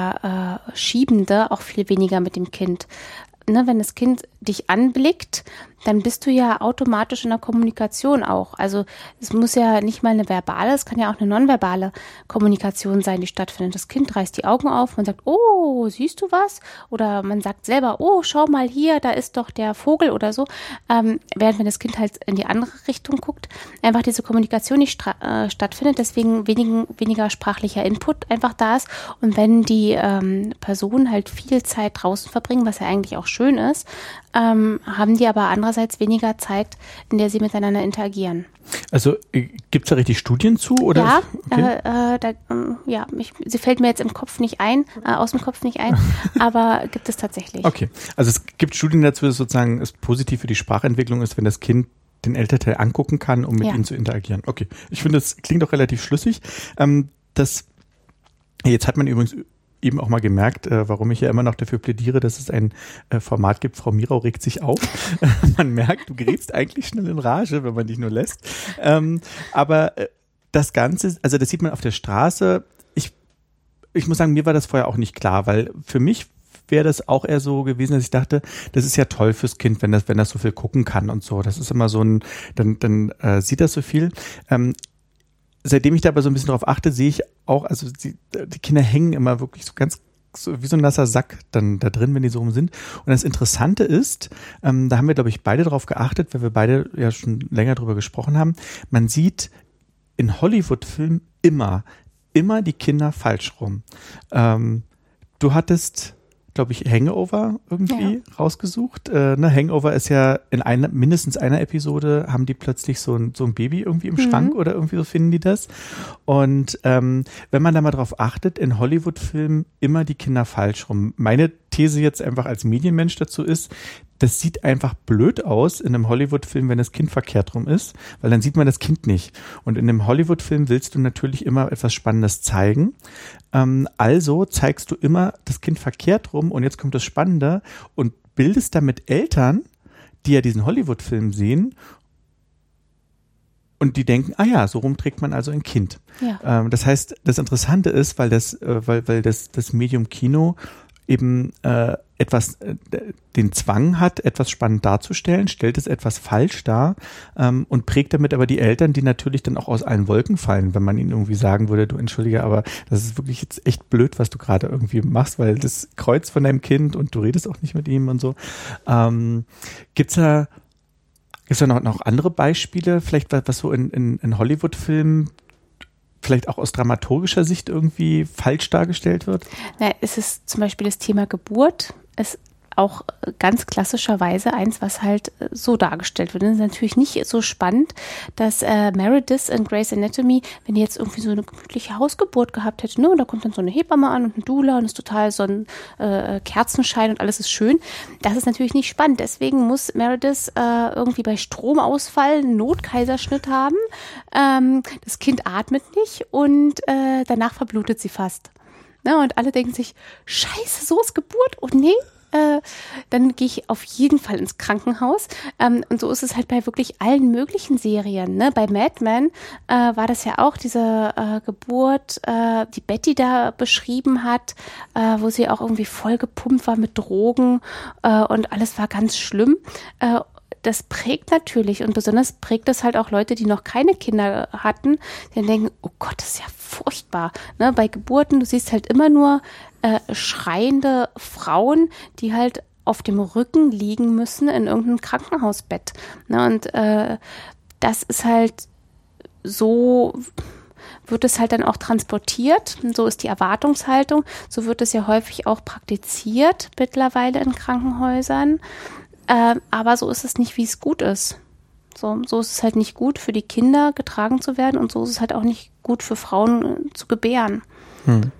der äh, Schiebende auch viel weniger mit dem Kind. Ne, wenn das Kind dich anblickt, dann bist du ja automatisch in der Kommunikation auch. Also es muss ja nicht mal eine verbale, es kann ja auch eine nonverbale Kommunikation sein, die stattfindet. Das Kind reißt die Augen auf, man sagt, oh, siehst du was? Oder man sagt selber, oh, schau mal hier, da ist doch der Vogel oder so. Ähm, während wenn das Kind halt in die andere Richtung guckt, einfach diese Kommunikation nicht stra- äh, stattfindet, deswegen wenigen, weniger sprachlicher Input einfach da ist. Und wenn die ähm, Personen halt viel Zeit draußen verbringen, was ja eigentlich auch schön ist, ähm, haben die aber andererseits weniger Zeit, in der sie miteinander interagieren. Also äh, gibt es da richtig Studien zu? Oder? Ja, okay. äh, äh, da, äh, ja ich, sie fällt mir jetzt im Kopf nicht ein, äh, aus dem Kopf nicht ein, aber gibt es tatsächlich. Okay, also es gibt Studien dazu, dass sozusagen es positiv für die Sprachentwicklung ist, wenn das Kind den Elternteil angucken kann, um mit ja. ihnen zu interagieren. Okay, ich finde, das klingt auch relativ schlüssig. Ähm, das, jetzt hat man übrigens eben auch mal gemerkt, äh, warum ich ja immer noch dafür plädiere, dass es ein äh, Format gibt. Frau Mirau regt sich auf. Man merkt, du gerätst eigentlich schnell in Rage, wenn man dich nur lässt. Ähm, aber äh, das Ganze, also das sieht man auf der Straße. Ich, ich muss sagen, mir war das vorher auch nicht klar, weil für mich wäre das auch eher so gewesen, dass ich dachte, das ist ja toll fürs Kind, wenn das, wenn das so viel gucken kann und so. Das ist immer so ein, dann, dann äh, sieht das so viel. Ähm, Seitdem ich da aber so ein bisschen drauf achte, sehe ich auch, also die, die Kinder hängen immer wirklich so ganz, so wie so ein nasser Sack dann da drin, wenn die so rum sind. Und das Interessante ist, ähm, da haben wir, glaube ich, beide drauf geachtet, weil wir beide ja schon länger drüber gesprochen haben, man sieht in Hollywood-Filmen immer, immer die Kinder falsch rum. Ähm, du hattest, glaube ich, Hangover irgendwie ja. rausgesucht. Äh, ne? Hangover ist ja in einer, mindestens einer Episode haben die plötzlich so ein, so ein Baby irgendwie im mhm. Schrank oder irgendwie so finden die das. Und ähm, wenn man da mal drauf achtet, in Hollywood-Filmen immer die Kinder falsch rum. Meine These jetzt einfach als Medienmensch dazu ist, das sieht einfach blöd aus in einem Hollywood-Film, wenn das Kind verkehrt rum ist, weil dann sieht man das Kind nicht. Und in einem Hollywood-Film willst du natürlich immer etwas Spannendes zeigen. Ähm, also zeigst du immer das Kind verkehrt rum und jetzt kommt das Spannende und bildest damit Eltern, die ja diesen Hollywood-Film sehen und die denken, ah ja, so rum trägt man also ein Kind. Ja. Ähm, das heißt, das Interessante ist, weil das, äh, weil, weil das, das Medium Kino eben äh, etwas, äh, den Zwang hat, etwas spannend darzustellen, stellt es etwas falsch dar ähm, und prägt damit aber die Eltern, die natürlich dann auch aus allen Wolken fallen, wenn man ihnen irgendwie sagen würde, du entschuldige, aber das ist wirklich jetzt echt blöd, was du gerade irgendwie machst, weil das Kreuz von deinem Kind und du redest auch nicht mit ihm und so. Ähm, gibt's da, gibt's da noch, noch andere Beispiele, vielleicht was, was so in, in, in Hollywood-Filmen vielleicht auch aus dramaturgischer Sicht irgendwie falsch dargestellt wird? Na, es ist zum Beispiel das Thema Geburt. Es auch ganz klassischerweise eins, was halt so dargestellt wird. Das ist natürlich nicht so spannend, dass äh, Meredith in Grey's Anatomy, wenn die jetzt irgendwie so eine gemütliche Hausgeburt gehabt hätte, ne, und da kommt dann so eine Hebamme an und ein Doula und ist total so ein äh, Kerzenschein und alles ist schön. Das ist natürlich nicht spannend. Deswegen muss Meredith äh, irgendwie bei Stromausfall einen Notkaiserschnitt haben. Ähm, das Kind atmet nicht und äh, danach verblutet sie fast. Ne, und alle denken sich, scheiße, so ist Geburt. Und nee, Äh, dann gehe ich auf jeden Fall ins Krankenhaus. Ähm, und so ist es halt bei wirklich allen möglichen Serien. Ne? Bei Mad Men äh, war das ja auch diese äh, Geburt, äh, die Betty da beschrieben hat, äh, wo sie auch irgendwie voll gepumpt war mit Drogen äh, und alles war ganz schlimm. Äh, das prägt natürlich und besonders prägt das halt auch Leute, die noch keine Kinder hatten, die dann denken, oh Gott, das ist ja furchtbar. Ne? Bei Geburten, du siehst halt immer nur äh, schreiende Frauen, die halt auf dem Rücken liegen müssen in irgendeinem Krankenhausbett. Ne? Und äh, das ist halt so, wird es halt dann auch transportiert. So ist die Erwartungshaltung. So wird es ja häufig auch praktiziert mittlerweile in Krankenhäusern. Äh, aber so ist es nicht, wie es gut ist. So, so ist es halt nicht gut für die Kinder getragen zu werden und so ist es halt auch nicht gut für Frauen äh, zu gebären. Hm.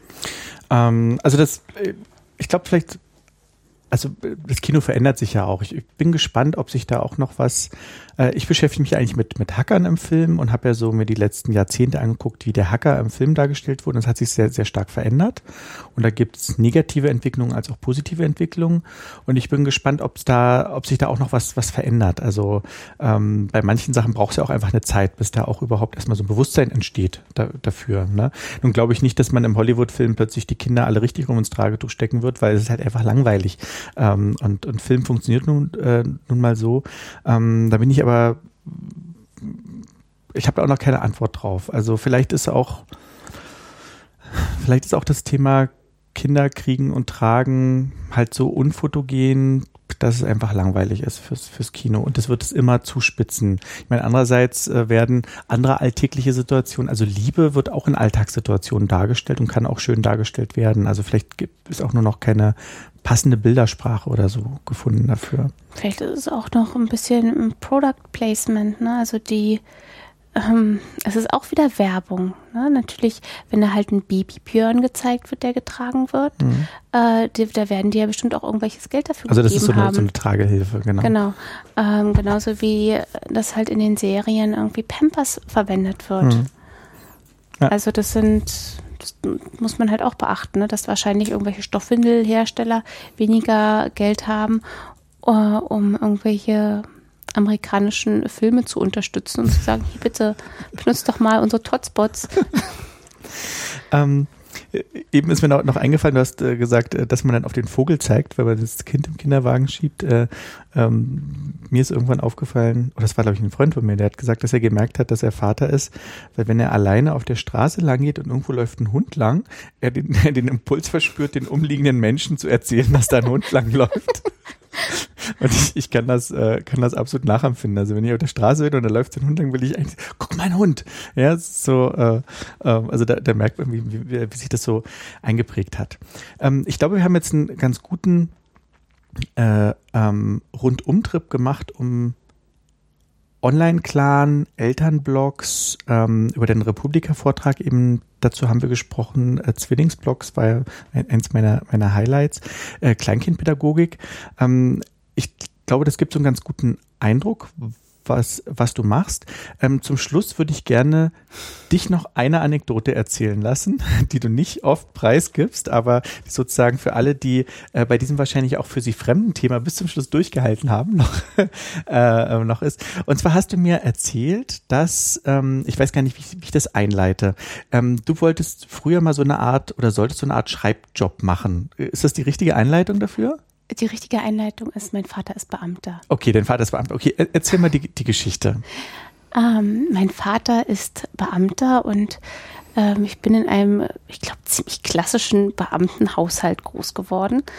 Ähm, also das, ich glaube vielleicht, also das Kino verändert sich ja auch. Ich, ich bin gespannt, ob sich da auch noch was, äh, ich beschäftige mich eigentlich mit, mit Hackern im Film und habe ja so mir die letzten Jahrzehnte angeguckt, wie der Hacker im Film dargestellt wurde. Das hat sich sehr, sehr stark verändert. Und da gibt es negative Entwicklungen als auch positive Entwicklungen. Und ich bin gespannt, ob es da, ob sich da auch noch was, was verändert. Also ähm, bei manchen Sachen braucht es ja auch einfach eine Zeit, bis da auch überhaupt erstmal so ein Bewusstsein entsteht da, dafür. Ne? Nun glaube ich nicht, dass man im Hollywood-Film plötzlich die Kinder alle richtig rum ins Tragetuch stecken wird, weil es ist halt einfach langweilig. Ähm, und, und Film funktioniert nun, äh, nun mal so. Ähm, da bin ich aber, ich habe da auch noch keine Antwort drauf. Also vielleicht ist auch, vielleicht ist auch das Thema Kinder kriegen und tragen halt so unfotogen, dass es einfach langweilig ist fürs, fürs Kino. Und das wird es immer zuspitzen. Ich meine, andererseits äh, werden andere alltägliche Situationen, also Liebe wird auch in Alltagssituationen dargestellt und kann auch schön dargestellt werden. Also vielleicht gibt es auch nur noch keine passende Bildersprache oder so gefunden dafür. Vielleicht ist es auch noch ein bisschen Product Placement, ne? Also die Ähm, es ist auch wieder Werbung. Ne? Natürlich, wenn da halt ein Babybjörn gezeigt wird, der getragen wird, mhm. äh, die, da werden die ja bestimmt auch irgendwelches Geld dafür also gegeben haben. Also das ist so eine, so eine Tragehilfe, genau. Genau. Ähm, genauso wie das halt in den Serien irgendwie Pampers verwendet wird. Mhm. Ja. Also das sind, das muss man halt auch beachten, ne? Dass wahrscheinlich irgendwelche Stoffwindelhersteller weniger Geld haben, uh, um irgendwelche amerikanischen Filme zu unterstützen und zu sagen, hier bitte, benutzt doch mal unsere Totspots. ähm, eben ist mir noch, noch eingefallen, du hast äh, gesagt, äh, dass man dann auf den Vogel zeigt, wenn man das Kind im Kinderwagen schiebt. Äh, ähm, mir ist irgendwann aufgefallen, oder das war glaube ich ein Freund von mir, der hat gesagt, dass er gemerkt hat, dass er Vater ist, weil wenn er alleine auf der Straße lang geht und irgendwo läuft ein Hund lang, er den, er den Impuls verspürt, den umliegenden Menschen zu erzählen, dass da ein Hund lang läuft. Und ich, ich kann das, äh, kann das absolut nachempfinden. Also wenn ich auf der Straße bin und da läuft so ein Hund, dann will ich eigentlich, guck mal, ein Hund. Ja, so, äh, äh, also da, da merkt man, wie, wie, wie sich das so eingeprägt hat. Ähm, ich glaube, wir haben jetzt einen ganz guten äh, ähm, Rundumtrip gemacht, um Online-Clan, Elternblogs, ähm, über den Republika-Vortrag eben, dazu haben wir gesprochen, äh, Zwillingsblogs war ja eins meiner, meiner Highlights, äh, Kleinkindpädagogik. Ähm, ich glaube, das gibt so einen ganz guten Eindruck, was, was du machst. Ähm, zum Schluss würde ich gerne dich noch eine Anekdote erzählen lassen, die du nicht oft preisgibst, aber sozusagen für alle, die äh, bei diesem wahrscheinlich auch für sie fremden Thema bis zum Schluss durchgehalten haben, noch, äh, noch ist. Und zwar hast du mir erzählt, dass, ähm, ich weiß gar nicht, wie, wie ich das einleite, ähm, du wolltest früher mal so eine Art oder solltest so eine Art Schreibjob machen. Ist das die richtige Einleitung dafür? Die richtige Einleitung ist, mein Vater ist Beamter. Okay, dein Vater ist Beamter. Okay, erzähl mal die, die Geschichte. Ähm, mein Vater ist Beamter und ähm, ich bin in einem, ich glaube, ziemlich klassischen Beamtenhaushalt groß geworden.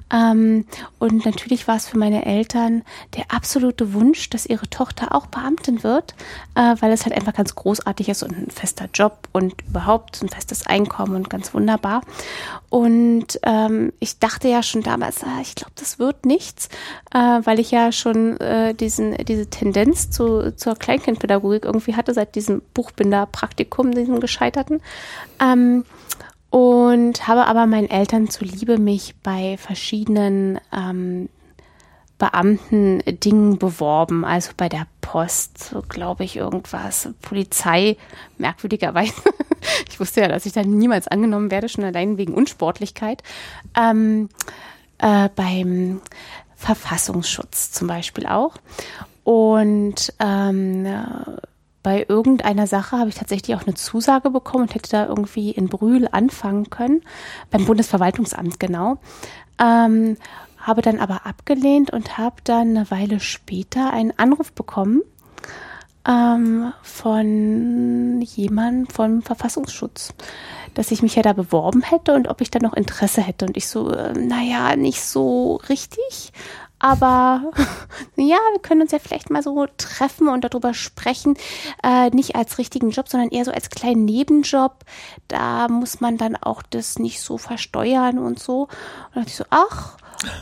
Ähm, und natürlich war es für meine Eltern der absolute Wunsch, dass ihre Tochter auch Beamtin wird, äh, weil es halt einfach ganz großartig ist und ein fester Job und überhaupt ein festes Einkommen und ganz wunderbar. Und ähm, ich dachte ja schon damals, ah, ich glaube, das wird nichts, äh, weil ich ja schon äh, diesen, diese Tendenz zu, zur Kleinkindpädagogik irgendwie hatte, seit diesem Buchbinderpraktikum, diesem gescheiterten. Ähm, Und habe aber meinen Eltern zuliebe mich bei verschiedenen ähm, Beamten-Dingen beworben. Also bei der Post, so glaube ich, irgendwas. Polizei, merkwürdigerweise. Ich wusste ja, dass ich da niemals angenommen werde, schon allein wegen Unsportlichkeit. Ähm, äh, beim Verfassungsschutz zum Beispiel auch. Und ähm, bei irgendeiner Sache habe ich tatsächlich auch eine Zusage bekommen und hätte da irgendwie in Brühl anfangen können, beim Bundesverwaltungsamt genau. Ähm, habe dann aber abgelehnt und habe dann eine Weile später einen Anruf bekommen ähm, von jemandem vom Verfassungsschutz, dass ich mich ja da beworben hätte und ob ich da noch Interesse hätte. Und ich so, äh, naja, nicht so richtig. Aber ja, wir können uns ja vielleicht mal so treffen und darüber sprechen. Äh, nicht als richtigen Job, sondern eher so als kleinen Nebenjob. Da muss man dann auch das nicht so versteuern und so. Und dann dachte ich so, ach.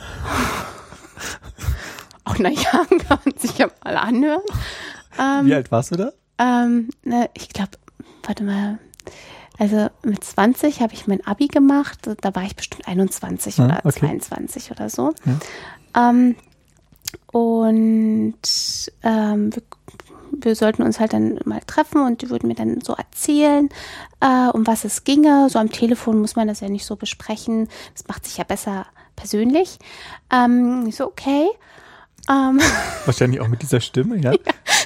Auch naja, kann man sich ja mal anhören. Ähm, Wie alt warst du da? Ähm, ne, ich glaube, warte mal. Also mit zwanzig habe ich mein Abi gemacht. Da war ich bestimmt einundzwanzig ah, oder okay. zweiundzwanzig oder so. Ja. Ähm, und ähm, wir, wir sollten uns halt dann mal treffen und die würden mir dann so erzählen, äh, um was es ginge. So am Telefon muss man das ja nicht so besprechen. Das macht sich ja besser persönlich. Ähm, ich so, okay. Ähm, Wahrscheinlich auch mit dieser Stimme, ja. ja.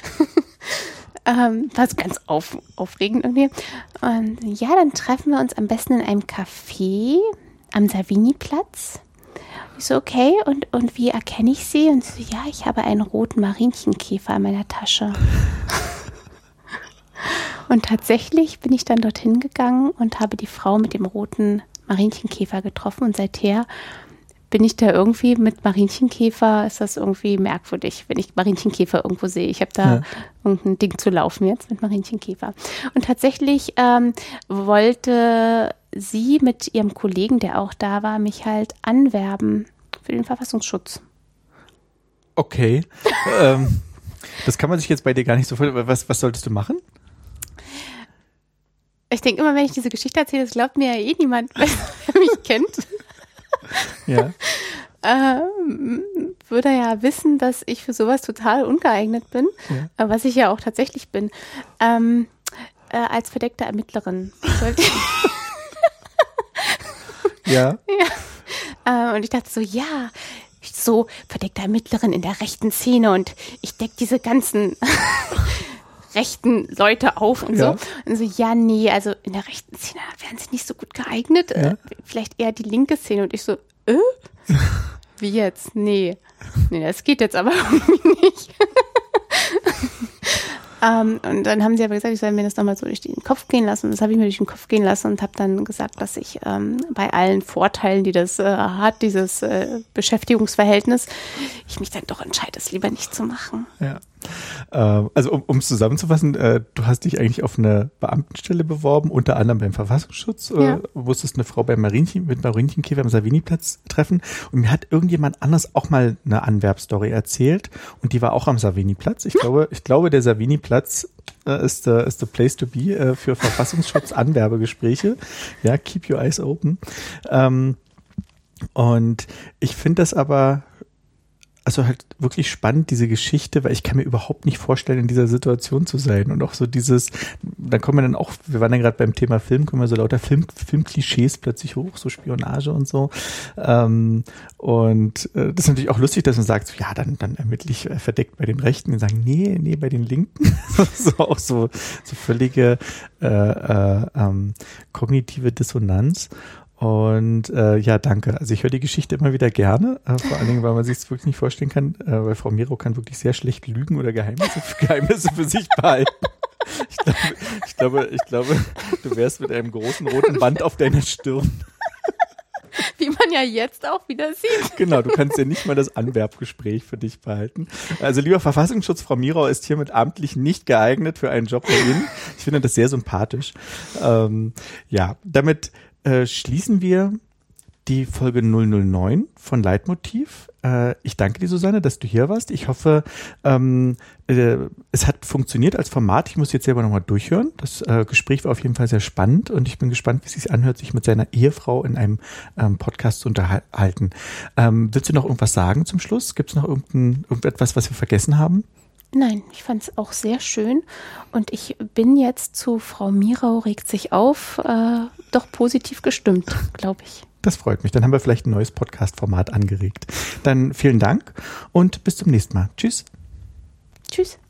ähm, war so ganz auf, aufregend irgendwie. Und ja, dann treffen wir uns am besten in einem Café am Savini-Platz. Ich so, okay, und, und wie erkenne ich sie? Und so, ja, ich habe einen roten Marienchenkäfer in meiner Tasche. Und tatsächlich bin ich dann dorthin gegangen und habe die Frau mit dem roten Marienchenkäfer getroffen. Und seither bin ich da irgendwie mit Marienchenkäfer, ist das irgendwie merkwürdig, wenn ich Marienchenkäfer irgendwo sehe. Ich habe da ja. irgendein Ding zu laufen jetzt mit Marienchenkäfer. Und tatsächlich ähm, wollte sie mit ihrem Kollegen, der auch da war, mich halt anwerben für den Verfassungsschutz. Okay. ähm, das kann man sich jetzt bei dir gar nicht so vorstellen. Was, was solltest du machen? Ich denke immer, wenn ich diese Geschichte erzähle, das glaubt mir ja eh niemand, wer mich kennt. Ja. Ähm, würde ja wissen, dass ich für sowas total ungeeignet bin, ja. was ich ja auch tatsächlich bin. Ähm, äh, als verdeckte Ermittlerin. Sollte ja. ja. Äh, und ich dachte so, ja, so verdeckte Ermittlerin in der rechten Szene und ich decke diese ganzen rechten Leute auf und ja. so. Und so, ja, nee, also in der rechten Szene wären sie nicht so gut geeignet. Ja. Äh, vielleicht eher die linke Szene. Und ich so, äh? Wie jetzt? Nee. Nee, das geht jetzt aber irgendwie nicht. Um, und dann haben sie aber gesagt, ich soll mir das nochmal so durch den Kopf gehen lassen. Und das habe ich mir durch den Kopf gehen lassen und habe dann gesagt, dass ich ähm, bei allen Vorteilen, die das äh, hat, dieses äh, Beschäftigungsverhältnis, ich mich dann doch entscheide, es lieber nicht zu machen. Ja. Äh, also um es zusammenzufassen, äh, du hast dich eigentlich auf eine Beamtenstelle beworben, unter anderem beim Verfassungsschutz, äh, ja. musstest eine Frau beim Marienchen, mit Marienchenkäfer am Savini-Platz treffen und mir hat irgendjemand anders auch mal eine Anwerbstory erzählt und die war auch am Savini-Platz. Ich glaube, ich glaube, der Savini-Platz äh, ist the, ist the place to be äh, für Verfassungsschutz-Anwerbegespräche. Ja, keep your eyes open. Ähm, und ich finde das aber also halt wirklich spannend, diese Geschichte, weil ich kann mir überhaupt nicht vorstellen, in dieser Situation zu sein. Und auch so dieses, da kommen wir dann auch, wir waren ja gerade beim Thema Film, kommen wir so lauter Film, Filmklischees plötzlich hoch, so Spionage und so. Ähm, und äh, das ist natürlich auch lustig, dass man sagt, so, ja, dann, dann ermittle ich äh, verdeckt bei den Rechten und sagen, nee, nee, bei den Linken. so auch so, so völlige äh, äh, ähm, kognitive Dissonanz. Und äh, ja, danke. Also ich höre die Geschichte immer wieder gerne, äh, vor allen Dingen, weil man sich es wirklich nicht vorstellen kann, äh, weil Frau Mero kann wirklich sehr schlecht lügen oder Geheimnisse, Geheimnisse für sich behalten. Ich glaube, ich glaube, ich glaube, du wärst mit einem großen roten Band auf deiner Stirn. Wie man ja jetzt auch wieder sieht. Genau, du kannst ja nicht mal das Anwerbgespräch für dich behalten. Also lieber Verfassungsschutz, Frau Mirau ist hiermit amtlich nicht geeignet für einen Job bei Ihnen. Ich finde das sehr sympathisch. Ähm, ja, damit äh, schließen wir die Folge null null neun von Leitmotiv. Äh, ich danke dir, Susanne, dass du hier warst. Ich hoffe, ähm, äh, es hat funktioniert als Format. Ich muss jetzt selber nochmal durchhören. Das äh, Gespräch war auf jeden Fall sehr spannend und ich bin gespannt, wie es sich anhört, sich mit seiner Ehefrau in einem ähm, Podcast zu unterhalten. Ähm, willst du noch irgendwas sagen zum Schluss? Gibt es noch irgendein, irgendetwas, was wir vergessen haben? Nein, ich fand es auch sehr schön und ich bin jetzt zu Frau Mirau regt sich auf, äh, doch positiv gestimmt, glaube ich. Das freut mich. Dann haben wir vielleicht ein neues Podcast-Format angeregt. Dann vielen Dank und bis zum nächsten Mal. Tschüss. Tschüss.